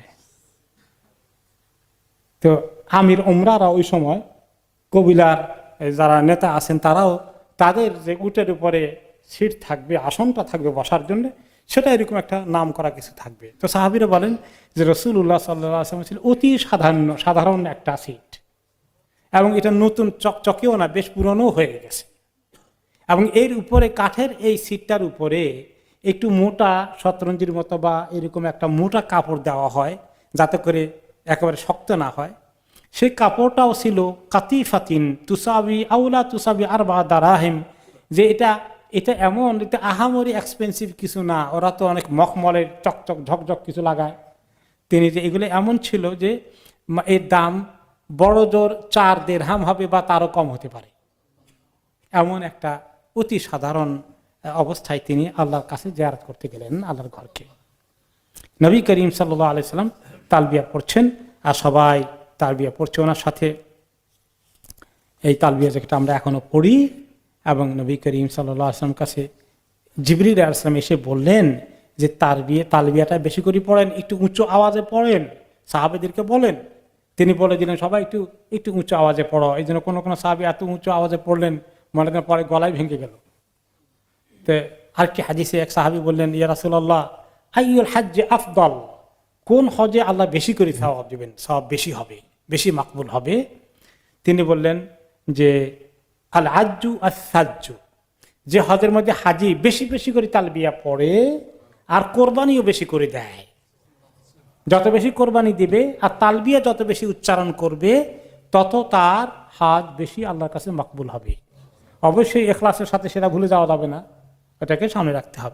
তো আমির ওমরারা ওই সময় কবিলার যারা নেতা আছেন তারাও তাদের যে উটের উপরে সিট থাকবে, আসনটা থাকবে বসার জন্য, সেটা এরকম একটা নাম করা কিছু থাকবে। তো সাহাবীরা বলেন যে রাসূলুল্লাহ সাল্লাল্লাহু আলাইহি ওয়াসাল্লাম ছিল অতি সাধারণ সাধারণ একটা সিট, এবং এটা নতুন চকচকেও না, বেশ পুরনো হয়ে গেছে। এবং এর উপরে কাঠের এই সিটটার উপরে একটু মোটা শতরঞ্জির মতো বা এরকম একটা মোটা কাপড় দেওয়া হয় যাতে করে একেবারে শক্ত না হয়। সেই কাপড়টাও ছিল কাতিফাতিন তুসাবি আউলা তুসাবি আর বা দারাহিম, যে এটা এটা এমন, এটা আহামরি এক্সপেন্সিভ কিছু না, ওরা তো অনেক মখমলের চকচক ঝকঝক কিছু লাগায়। তিনি যে এগুলো এমন ছিল যে এর দাম বড় জোর চার দিরহাম হবে বা তারও কম হতে পারে, এমন একটা অতি সাধারণ অবস্থায় তিনি আল্লাহর কাছে জিয়ারত করতে গেলেন, আল্লাহর ঘরকে। নবী করিম সাল্লাল্লাহু আলাইহি সাল্লাম তালবিয়া পড়ছেন, আর সবাই তালবিয়া পড়ছে ওনার সাথে। এই তালবিয়া যেটা আমরা এখনো পড়ি, এবং নবী করিম সাল্লাল্লাহু আলাইহি সাল্লাম কাছে জিবরিল আলাইহিস সালাম এসে বললেন যে তালবিয়া তালবিয়াটা বেশি করে পড়েন, একটু উঁচু আওয়াজে পড়েন, সাহাবেদেরকে বলেন। তিনি বলে দিলেন সবাই একটু একটু উঁচু আওয়াজে পড়ো। এই জন্য কোনো কোনো সাহাবী এত উঁচু আওয়াজে পড়লেন মনে করেন পরে গলায় ভেঙে গেল। তো আর কি হাদিসে এক সাহাবী বললেন, ইয়া রাসূলুল্লাহ আইয়ুল হাজ্জি আফদল, কোন হজে আল্লাহ বেশি করে সওয়াব দিবেন, সওয়াব বেশি হবে, বেশি মাকবুল হবে? তিনি বললেন যে আল হাজ্জু আস-সাজ্জু, যে হজের মধ্যে হাজি বেশি বেশি করে তালবিয়া পড়ে আর কোরবানিও বেশি করে দেয়। যত বেশি কোরবানি দিবে আর তালবিয়া যত বেশি উচ্চারণ করবে তত তার হজ বেশি আল্লাহর কাছে মাকবুল হবে। অবশ্যই ইখলাসের সাথে সেটা ভুলে যাওয়া যাবে না, এটাকে সামনে রাখতে হবে।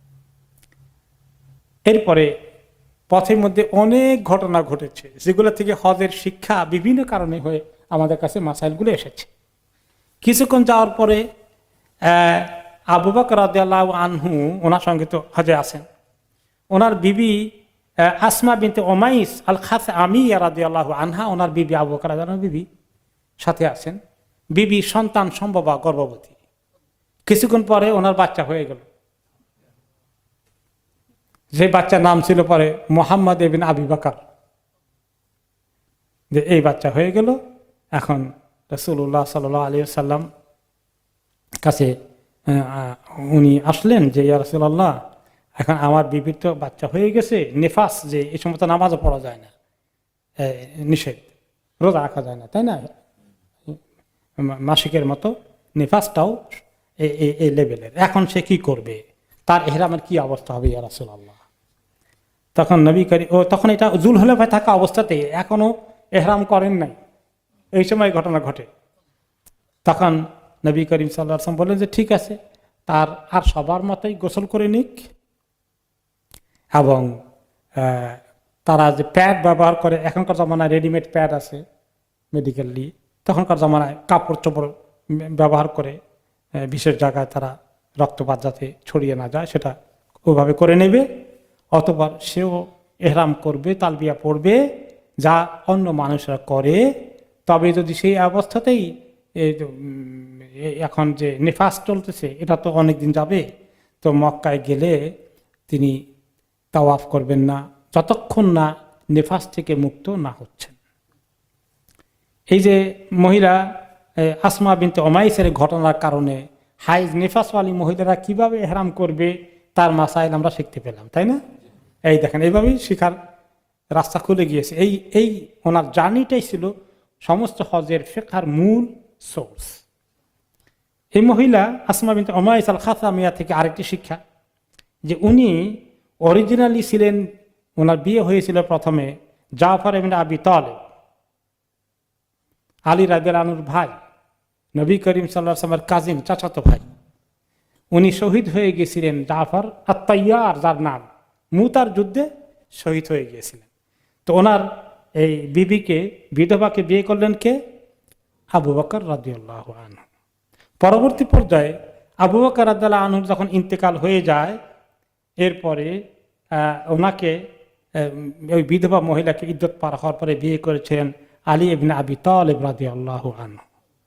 এরপরে পথের মধ্যে অনেক ঘটনা ঘটেছে যেগুলো থেকে হজের শিক্ষা বিভিন্ন কারণে হয়ে আমাদের কাছে মাসাইলগুলো এসেছে। কিছুক্ষণ যাওয়ার পরে আবু বকর রাদিয়াল্লাহু আনহু ওনার সঙ্গে তো হজে আছেন, ওনার বিবি আসমা বিনতে উমাইস আল খাসআমিয়া রাদিয়াল্লাহু আনহা, ওনার বিবি আবু বকর রাদিয়াল্লাহু বিবি সাথে আছেন। বিবি সন্তান সম্ভবা গর্ভবতী, কিছুক্ষণ পরে ওনার বাচ্চা হয়ে গেল। যে বাচ্চার নাম ছিল পরে মুহাম্মদ ইবনে আবি বকর, যে এই বাচ্চা হয়ে গেল। এখন রাসূলুল্লাহ সাল্লাল্লাহু আলাইহি ওয়াসাল্লাম কাছে উনি আসলেন যে ইয়া রাসূলুল্লাহ, এখন আমার বিবির তো বাচ্চা হয়ে গেছে, নেফাস, যে এই সময় তো নামাজও পড়া যায় না, নিষেধ, রোজা রাখা যায় না, তাই না, মাসিকের মতো নেফাসটাও এই লেভেলের, এখন সে কি করবে, তার ইহরামের কি অবস্থা হবে ইয়া রাসূলুল্লাহ? তখন নবী করিম, ও তখন এটা যুলহুলাইফায় থাকা অবস্থাতে এখনো ইহরাম করেন নাই, এই সময় ঘটনা ঘটে। তখন নবী করিম সাল্লাল্লাহু আলাইহি ওয়াসাল্লাম বললেন যে ঠিক আছে, তার আর সবার মতোই গোসল করে নিক, এবং তারা যে প্যাড ব্যবহার করে, এখনকার জামানায় রেডিমেড প্যাড আছে মেডিকেলি, তখনকার জামানায় কাপড় চোপড় ব্যবহার করে বিশেষ জায়গায় তারা রক্তপাত যাতে ছড়িয়ে না যায় সেটা ওইভাবে করে নেবে। অতঃপর সেও ইহরাম করবে, তালবিয়া পড়বে যা অন্য মানুষরা করে। তবে যদি সেই অবস্থাতেই এখন যে নেফাস চলতেছে এটা তো অনেক দিন যাবে, তো মক্কায় গেলে তিনি তাওয়াফ করবেন না, যতক্ষণ না নেফাস থেকে মুক্ত না হচ্ছেন। এই যে মহিলা আসমা বিনতে উমাইসের ঘটনার কারণে হাইজ নেফাসওয়ালী মহিলারা কিভাবে এহরাম করবে তার মাসাইল আমরা শিখতে পেলাম, তাই না? এই দেখেন, এইভাবেই শিখার রাস্তা খুলে গিয়েছে। এই এই ওনার জার্নিটাই ছিল সমস্ত হজের ফিকহের মূল সোর্স। এই মহিলা আসমা বিনতে উমাইস আল খাসামিয়া থেকে আরেকটি শিক্ষা, যে উনি অরিজিনালি ছিলেন, ওনার বিয়ে হয়েছিল প্রথমে জাফর ইবনে আবি তালেব, আলী রাদিয়াল্লাহু আনহুর ভাই, নবী করিম সাল্লাল্লাহু আলাইহি ওয়াসাল্লামের কাজিন, চাচাতো ভাই। উনি শহীদ হয়ে গিয়েছিলেন, জাফর আত-তাইয়ার যার নাম, মুতার যুদ্ধে শহীদ হয়ে গিয়েছিলেন। তো ওনার এই বিবিকে, বিধবাকে বিয়ে করলেন কে? আবু বকর রাদিয়াল্লাহু আনহু। পরবর্তী পর্যায়ে আবু বকর রাদিয়াল্লাহু আনহু যখন ইন্তেকাল হয়ে যায়, এরপরে ওনাকে ওই বিধবা মহিলাকে ইদ্যত পার হওয়ার পরে বিয়ে করেছিলেন আলী ইবনে আবি তালেব রাদিয়াল্লাহু আনহু।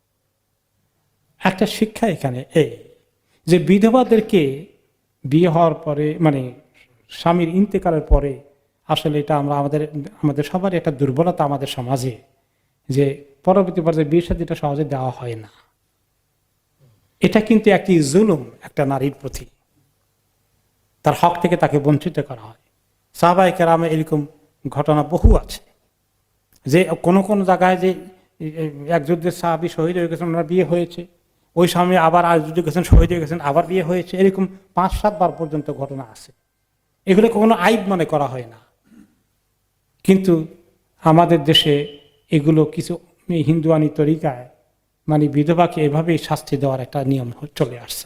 একটা শিক্ষা এখানে এই যে বিধবাদেরকে বিয়ে হওয়ার পরে, মানে স্বামীর ইন্তেকালের পরে, আসলে এটা আমরা আমাদের আমাদের সবারই একটা দুর্বলতা আমাদের সমাজে, যে পরবর্তী পর্যায়ে বিয়ে শাদীটা সহজে দেওয়া হয় না। এটা কিন্তু একটি জুলুম একটা নারীর প্রতি, তার হক থেকে তাকে বঞ্চিত করা হয়। সাহাবায়ে কেরামে এরকম ঘটনা বহু আছে, যে কোনো কোনো জায়গায় যে এক যুদ্ধের সাহাবী শহীদ হয়ে গেছেন, ওনার বিয়ে হয়েছে, ওই স্বামী আবার আর যুদ্ধে গেছেন, শহীদ হয়ে গেছেন, আবার বিয়ে হয়েছে, এরকম পাঁচ সাতবার পর্যন্ত ঘটনা আছে। এগুলো কোনো আইব মনে করা হয় না, কিন্তু আমাদের দেশে এগুলো কিছু হিন্দুয়ানি তরিকায় মানে বিধবাকে এভাবেই শাস্তি দেওয়ার একটা নিয়ম চলে আসছে,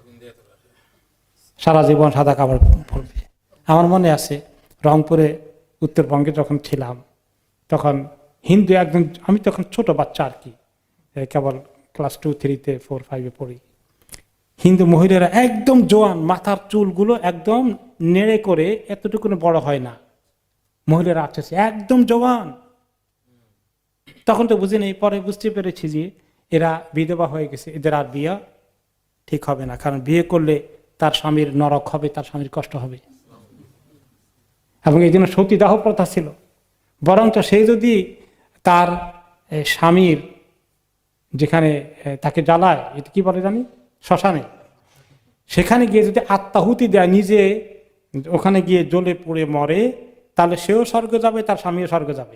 সারা জীবন সাদা কাপড় পরবে। আমার মনে আছে রংপুরে উত্তরবঙ্গে যখন ছিলাম, তখন হিন্দু একজন, আমি তখন ছোট বাচ্চা আর কি, কেবল ক্লাস টু থ্রিতে ফোর ফাইভে পড়ি, হিন্দু মহিলারা একদম জোয়ান, মাথার চুলগুলো একদম নেড়ে করে এতটুকু বড় হয় না, মহিলারা আসছে একদম জওয়ান। তখন তো বুঝি নেই, পরে বুঝতে পেরেছি যে এরা বিধবা হয়ে গেছে, এদের আর বিয়ে ঠিক হবে না, কারণ বিয়ে করলে তার স্বামীর নরক হবে, তার স্বামীর কষ্ট হবে। এবং এই জন্য সতীদাহ প্রথা ছিল। বরঞ্চ সে যদি তার স্বামীর যেখানে তাকে জ্বালায়, এটা কি বলে জানি, শ্মশানে, সেখানে গিয়ে যদি আত্মাহুতি দেয়, নিজে ওখানে গিয়ে জ্বলে পুড়ে মরে, তাহলে সেও স্বর্গে যাবে, তার স্বামীও স্বর্গে যাবে।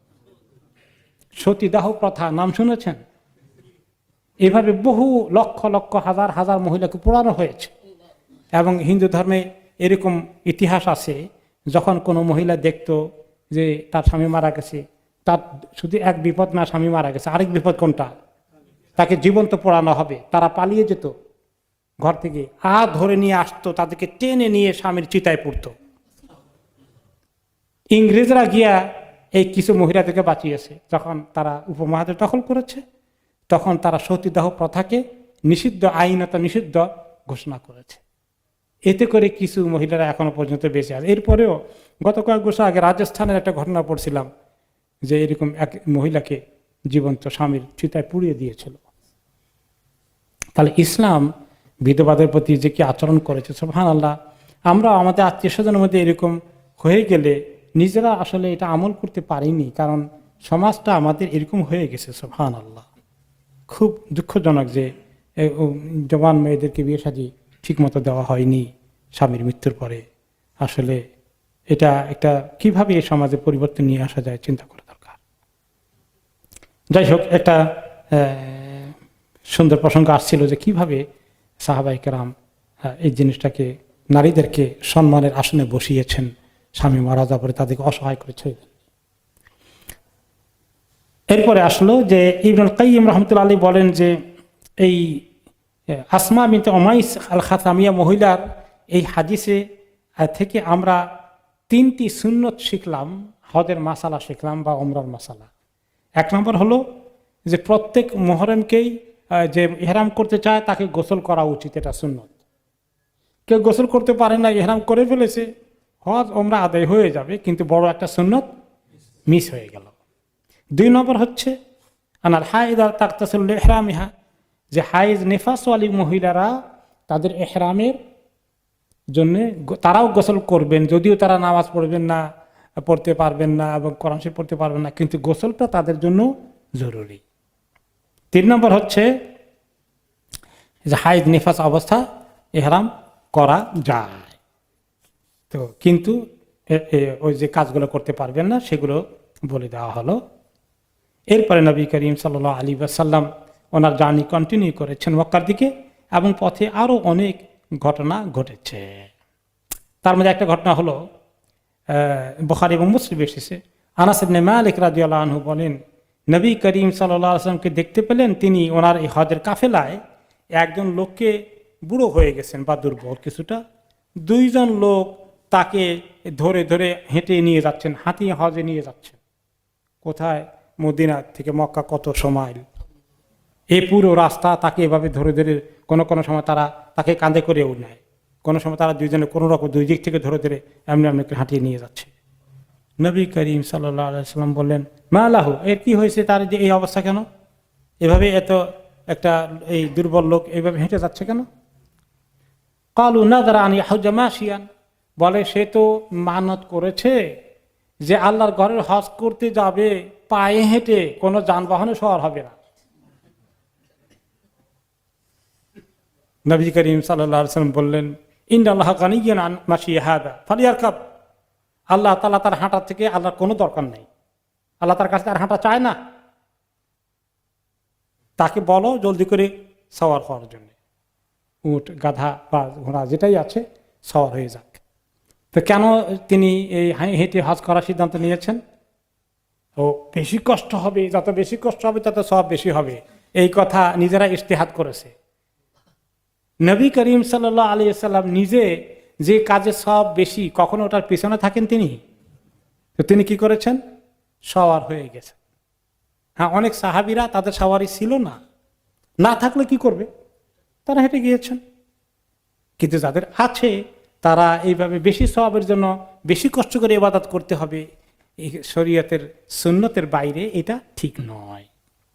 সতীদাহ প্রথা নাম শুনেছেন? এভাবে বহু লক্ষ লক্ষ হাজার হাজার মহিলাকে পোড়ানো হয়েছে। এবং হিন্দু ধর্মে এরকম ইতিহাস আছে, যখন কোনো মহিলা দেখতো যে তার স্বামী মারা গেছে, তার শুধু এক বিপদ না, স্বামী মারা গেছে, আরেক বিপদ কোনটা, তাকে জীবন্ত পোড়ানো হবে, তারা পালিয়ে যেত ঘর থেকে, আ ধরে নিয়ে আসতো, তাদেরকে টেনে নিয়ে স্বামীর চিতায় পড়তো। ইংরেজরা গিয়া এই কিছু মহিলাদেরকে বাঁচিয়েছে, যখন তারা উপমহাদেশ দখল করেছে, তখন তারা সতীদাহ প্রথাকে নিষিদ্ধ, আইনত নিষিদ্ধ ঘোষণা করেছে। এতে করে কিছু মহিলারা এখনো পর্যন্ত বেঁচে আছে। এরপরেও গত কয়েক বছর আগে রাজস্থানের একটা ঘটনা পড়ছিলাম, যে এরকম এক মহিলাকে জীবন্ত স্বামীর চিতায় পুড়িয়ে দিয়েছিল। তাহলে ইসলাম বিধবাদের প্রতি যে কি আচরণ করেছে, সুবহানাল্লাহ। আমরা আমাদের আত্মীয় স্বজনের মধ্যে এরকম হয়ে গেলে নিজেরা আসলে এটা আমল করতে পারিনি, কারণ সমাজটা আমাদের এরকম হয়ে গেছে। সুবহানাল্লাহ, খুব দুঃখজনক যে জওয়ান মেয়েদেরকে বিয়ে শাদী ঠিক মতো দেওয়া হয়নি স্বামীর মৃত্যুর পরে। আসলে এটা একটা কিভাবে এই সমাজে পরিবর্তন নিয়ে আসা যায় চিন্তা করা দরকার। যাই হোক, একটা সুন্দর প্রসঙ্গ আসছিল যে কিভাবে সাহাবায়ে কেরাম এই জিনিসটাকে, নারীদেরকে সম্মানের আসনে বসিয়েছেন, স্বামী মারা যাওয়ার পরে তাদেরকে অসহায় করেছে। এরপরে আসলো যে ইবনুল কাইয়িম রাহমাতুল্লাহ আলাইহি বলেন যে এই আসমা বিনতে উমাইস আল খাসামিয়া মহিলার এই হাদিসে থেকে আমরা তিনটি সুন্নত শিখলাম, হজের মাসালা শিখলাম বা উমরার মাসালা। এক নম্বর হলো যে প্রত্যেক মুহররমকেই যে ইহরাম করতে চায় তাকে গোসল করা উচিত, এটা সুন্নত। কেউ গোসল করতে পারে না, ইহরাম করে ফেলেছে, হজ উমরা আদায় হয়ে যাবে, কিন্তু বড় একটা সুন্নত মিস হয়ে গেল। দুই নম্বর হচ্ছে আনাল হাইদা তাকতাসিল ইহরামিহা, যে হাইজ নিফাসওয়ালী মহিলারা তাদের ইহরামের জন্য তারাও গোসল করবেন, যদিও তারা নামাজ পড়বেন না, পড়তে পারবেন না এবং কোরআন শরীফ পড়তে পারবেন না, কিন্তু গোসলটা তাদের জন্য জরুরি। তিন নম্বর হচ্ছে যে হাইদ নিফাস অবস্থা ইহরাম করা যায়, তো কিন্তু ওই যে কাজগুলো করতে পারবেন না সেগুলো বলে দেওয়া হলো। এরপরে নবী করিম সাল্লাল্লাহু আলাইহি ওয়াসাল্লাম ওনার জার্নি কন্টিনিউ করেছেন মক্কার দিকে, এবং পথে আরও অনেক ঘটনা ঘটেছে। তার মধ্যে একটা ঘটনা হলো বুখারী এবং মুসলিম এসেছে, আনাস ইবনে মালিক রাদিয়াল্লাহু আনহু বলেন, নবী করিম সাল্লাল্লাহু আলাইহি ওয়াসাল্লামকে দেখতে পেলেন, তিনি ওনার এই হজের কাফেলায় একজন লোককে, বুড়ো হয়ে গেছেন বা দুর্বল কিছুটা, দুইজন লোক তাকে ধরে ধরে হেঁটে নিয়ে যাচ্ছেন, হাতিয়ে হজে নিয়ে যাচ্ছেন। কোথায়? মদিনা থেকে মক্কা কত সময়, এই পুরো রাস্তা তাকে এভাবে ধরে ধরে, কোনো কোনো সময় তারা তাকে কাঁধে করেও নেয়, কোনো সময় তারা দুইজনে কোনো রকম দুই দিক থেকে ধরে ধরে এমনি এমনি হাঁটিয়ে নিয়ে যাচ্ছে। নবী করিম সাল্লাল্লাহু আলাইহি ওয়াসাল্লাম বললেন, মা লাহু, এর কি হয়েছে, তার যে এই অবস্থা কেন, এভাবে এত একটা এই দুর্বল লোক এইভাবে হেঁটে যাচ্ছে কেন? ক্বালু নাযরা আন ইয়াহুজ্জা মাশিয়ান, বলে সে তো মানত করেছে যে আল্লাহর ঘরের হজ করতে যাবে পায়ে হেঁটে, কোনো যানবাহনে সওয়ার হবে না। নবী করিম সাল্লাল্লাহু আলাইহি ওয়াসাল্লাম বললেন, ইন্নাল্লাহা গানিয়্যুন আন মাশি হাদা ফালিয়ারকাব, আল্লাহ তাআলা তার হাঁটা থেকে আল্লাহর কোনো দরকার নেই, আল্লাহ তার কাছে তার হাঁটা চায় না, তাকে বলো জলদি করে সওয়ার হওয়ার জন্য, উট গাধা বা ঘোড়া যেটাই আছে সওয়ার হয়ে যাক। তো কেন তিনি এই হেঁটে হজ করার সিদ্ধান্ত নিয়েছেন? ও বেশি কষ্ট হবে, যত বেশি কষ্ট হবে তত সওয়াব বেশি হবে, এই কথা নিজেরা ইজতিহাদ করেছে। নবী করিম সাল্লাল্লাহু আলাইহি ওয়াসাল্লাম নিজে যে কাজে সওয়াব বেশি, কখনো ওটার পিছনে থাকেন তিনি, তো তিনি কি করেছেন? সওয়ার হয়ে গেছেন। হ্যাঁ, অনেক সাহাবীরা তাদের সওয়ারি ছিল না, না থাকলে কি করবে, তারা হেঁটে গিয়েছেন। কিন্তু যাদের আছে তারা এইভাবে বেশি সওয়াবের জন্য বেশি কষ্ট করে ইবাদত করতে হবে, এই শরীয়তের সুন্নতের বাইরে এটা ঠিক নয়।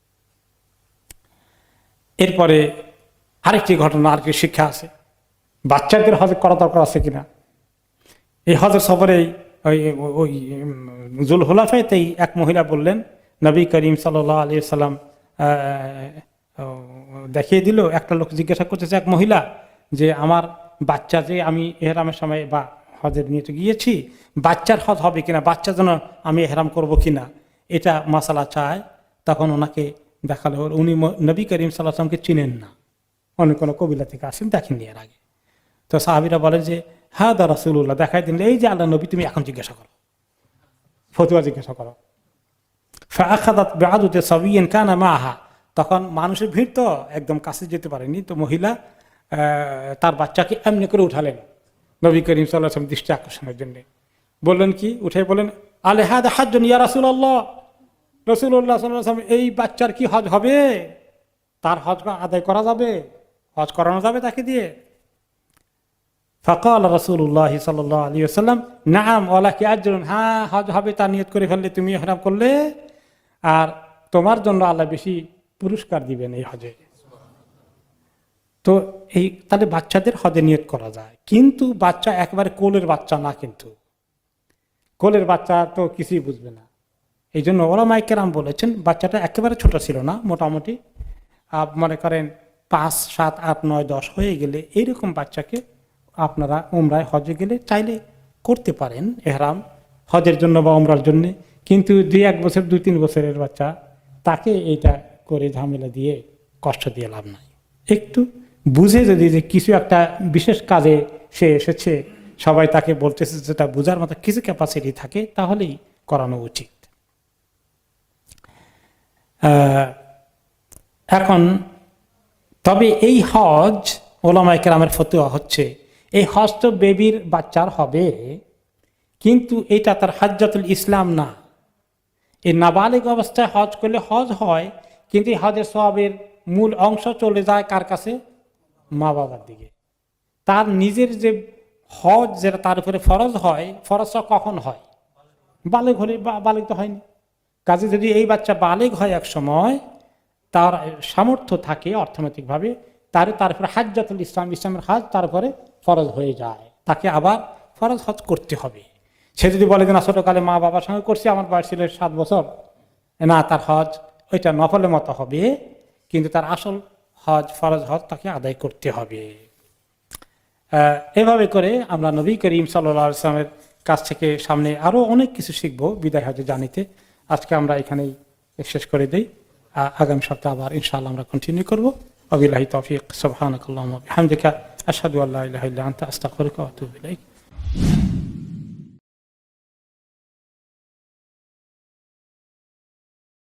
এরপরে আরেকটি ঘটনা, আরেকটি শিক্ষা আছে, বাচ্চাদের হজ করা দরকার আছে কিনা। এই হজের সফরে ওই ওই জুলহুলাফাতেই এক মহিলা বললেন, নবী করিম সাল্লাল্লাহু আলাইহি ওয়াসাল্লাম দেখিয়ে দিল, একটা লোক জিজ্ঞাসা করতেছে এক মহিলা যে আমার বাচ্চা, যে আমি এহরামের সময় বা হজের নিয়ে গিয়েছি, বাচ্চার হজ হবে কিনা, বাচ্চার জন্য আমি এহরাম করব কিনা, এটা মাসালা চায়। তখন ওনাকে দেখালো, উনি নবী করিম সাল্লাল্লাহু আলাইহি ওয়াসাল্লামকে চিনেন না, অনেক কোনো কবিলা থেকে আসেন, দেখেননি এর আগে। তো সাহাবীরা বলেন যে হ্যাঁ দা রাসূলুল্লাহ, দেখাই দিন, এই যে আল্লাহ নবী, তুমি এখন জিজ্ঞাসা করো, ফতুয়া জিজ্ঞাসা করো। ফাআখাযাত বিআদুতি সাবিয়্যিন কানা মাআহা, তখন মানুষের ভিড় তো একদম কাছে যেতে পারেনি, তো মহিলা তার বাচ্চাকে এমনি করে উঠালেন নবী করিম সাল্লাল্লাহু আলাইহি ওয়াসাল্লাম দৃষ্টি আকর্ষণের জন্য। বললেন কি, উঠে বলেন, আলে হাদা হাজ্জুন ইয়া রাসূলুল্লাহ, রাসূলুল্লাহ সাল্লাল্লাহু আলাইহি ওয়াসাল্লাম, এই বাচ্চার কি হজ হবে, তার হজ আদায় করা যাবে, হজ করানো যাবে তাকে দিয়ে? ফাকাল রাসূলুল্লাহ সাল্লাল্লাহু আলাইহি ওয়াসাল্লাম, নাআম ওয়ালাকি আজরুন, হ্যাঁ হজ হবে, তার নিয়ত করে ফেললে, তুমি ইহরাম করলে, আর তোমার জন্য আল্লাহ বেশি পুরস্কার দিবেন এই হজে। তো এই তাহলে বাচ্চাদের হজে নিয়ত করা যায়, কিন্তু বাচ্চা একবারে কোলের বাচ্চা না, কিন্তু কোলের বাচ্চা তো কিছুই বুঝবে না। এই জন্য ওলামায়ে কেরাম বলেছেন, বাচ্চাটা একেবারে ছোট ছিল না, মোটামুটি মনে করেন পাঁচ সাত আট নয় দশ হয়ে গেলে এইরকম বাচ্চাকে আপনারা উমরায় হজে গেলে চাইলে করতে পারেন এহরাম, হজের জন্য বা উমরার জন্য। কিন্তু দুই এক বছর দুই তিন বছরের বাচ্চা, তাকে এইটা করে ঝামেলা দিয়ে কষ্ট দিয়ে লাভ নাই। একটু বুঝে যদি যে কিছু একটা বিশেষ কাজে সে এসেছে, সবাই তাকে বলতেছে, যেটা বোঝার মতো কিছু ক্যাপাসিটি থাকে, তাহলেই করানো উচিত। এখন তবে এই হজ, ওলামায়ে কেরামের ফতোয়া হচ্ছে, এই হজ তো বেবির বাচ্চার হবে, কিন্তু এটা তার হাজ্জাতুল ইসলাম না। এই নাবালিগ অবস্থায় হজ করলে হজ হয়, কিন্তু হজের সওয়াবের মূল অংশ চলে যায় কার কাছে? মা বাবার দিকে। তার নিজের যে হজ, যেটা তার উপরে ফরজ হয়, ফরজটা কখন হয়? বালেগ হলে, বালেগ তো হয়নি। কাজে যদি এই বাচ্চা বালেগ হয় এক সময়, তার সামর্থ্য থাকে অর্থনৈতিকভাবে, তার তারপরে হাজ্জাতুল ইসলাম, ইসলামের হজ তারপরে ফরজ হয়ে যায়, তাকে আবার ফরজ হজ করতে হবে। সে যদি বলে যে না ছোটকালে মা বাবার সঙ্গে করছি, আমার বয়স ছিল সাত বছর, না, তার হজ ওইটা নফলের মতো হবে, কিন্তু তার আসল হজ, ফরজ হজ তাকে আদায় করতে হবে। এভাবে করে আমরা নবী করিম সাল্লাল্লাহু আলাইহি ওয়াসাল্লামের কাছ থেকে সামনে আরো অনেক কিছু শিখবো বিদায় হজে জানিতে। আজকে আমরা এখানেই শেষ করে দিই, আগামী সপ্তাহে আবার ইনশাআল্লাহ আমরা কন্টিনিউ করবো। ওয়াবিল্লাহি তৌফিক, সুবহানাকাল্লাহুম্মা ওয়া বিহামদিকা, আশহাদু আল্লা ইলাহা ইল্লা আনতা, আস্তাগফিরুকা ওয়া আতুবু ইলাইক।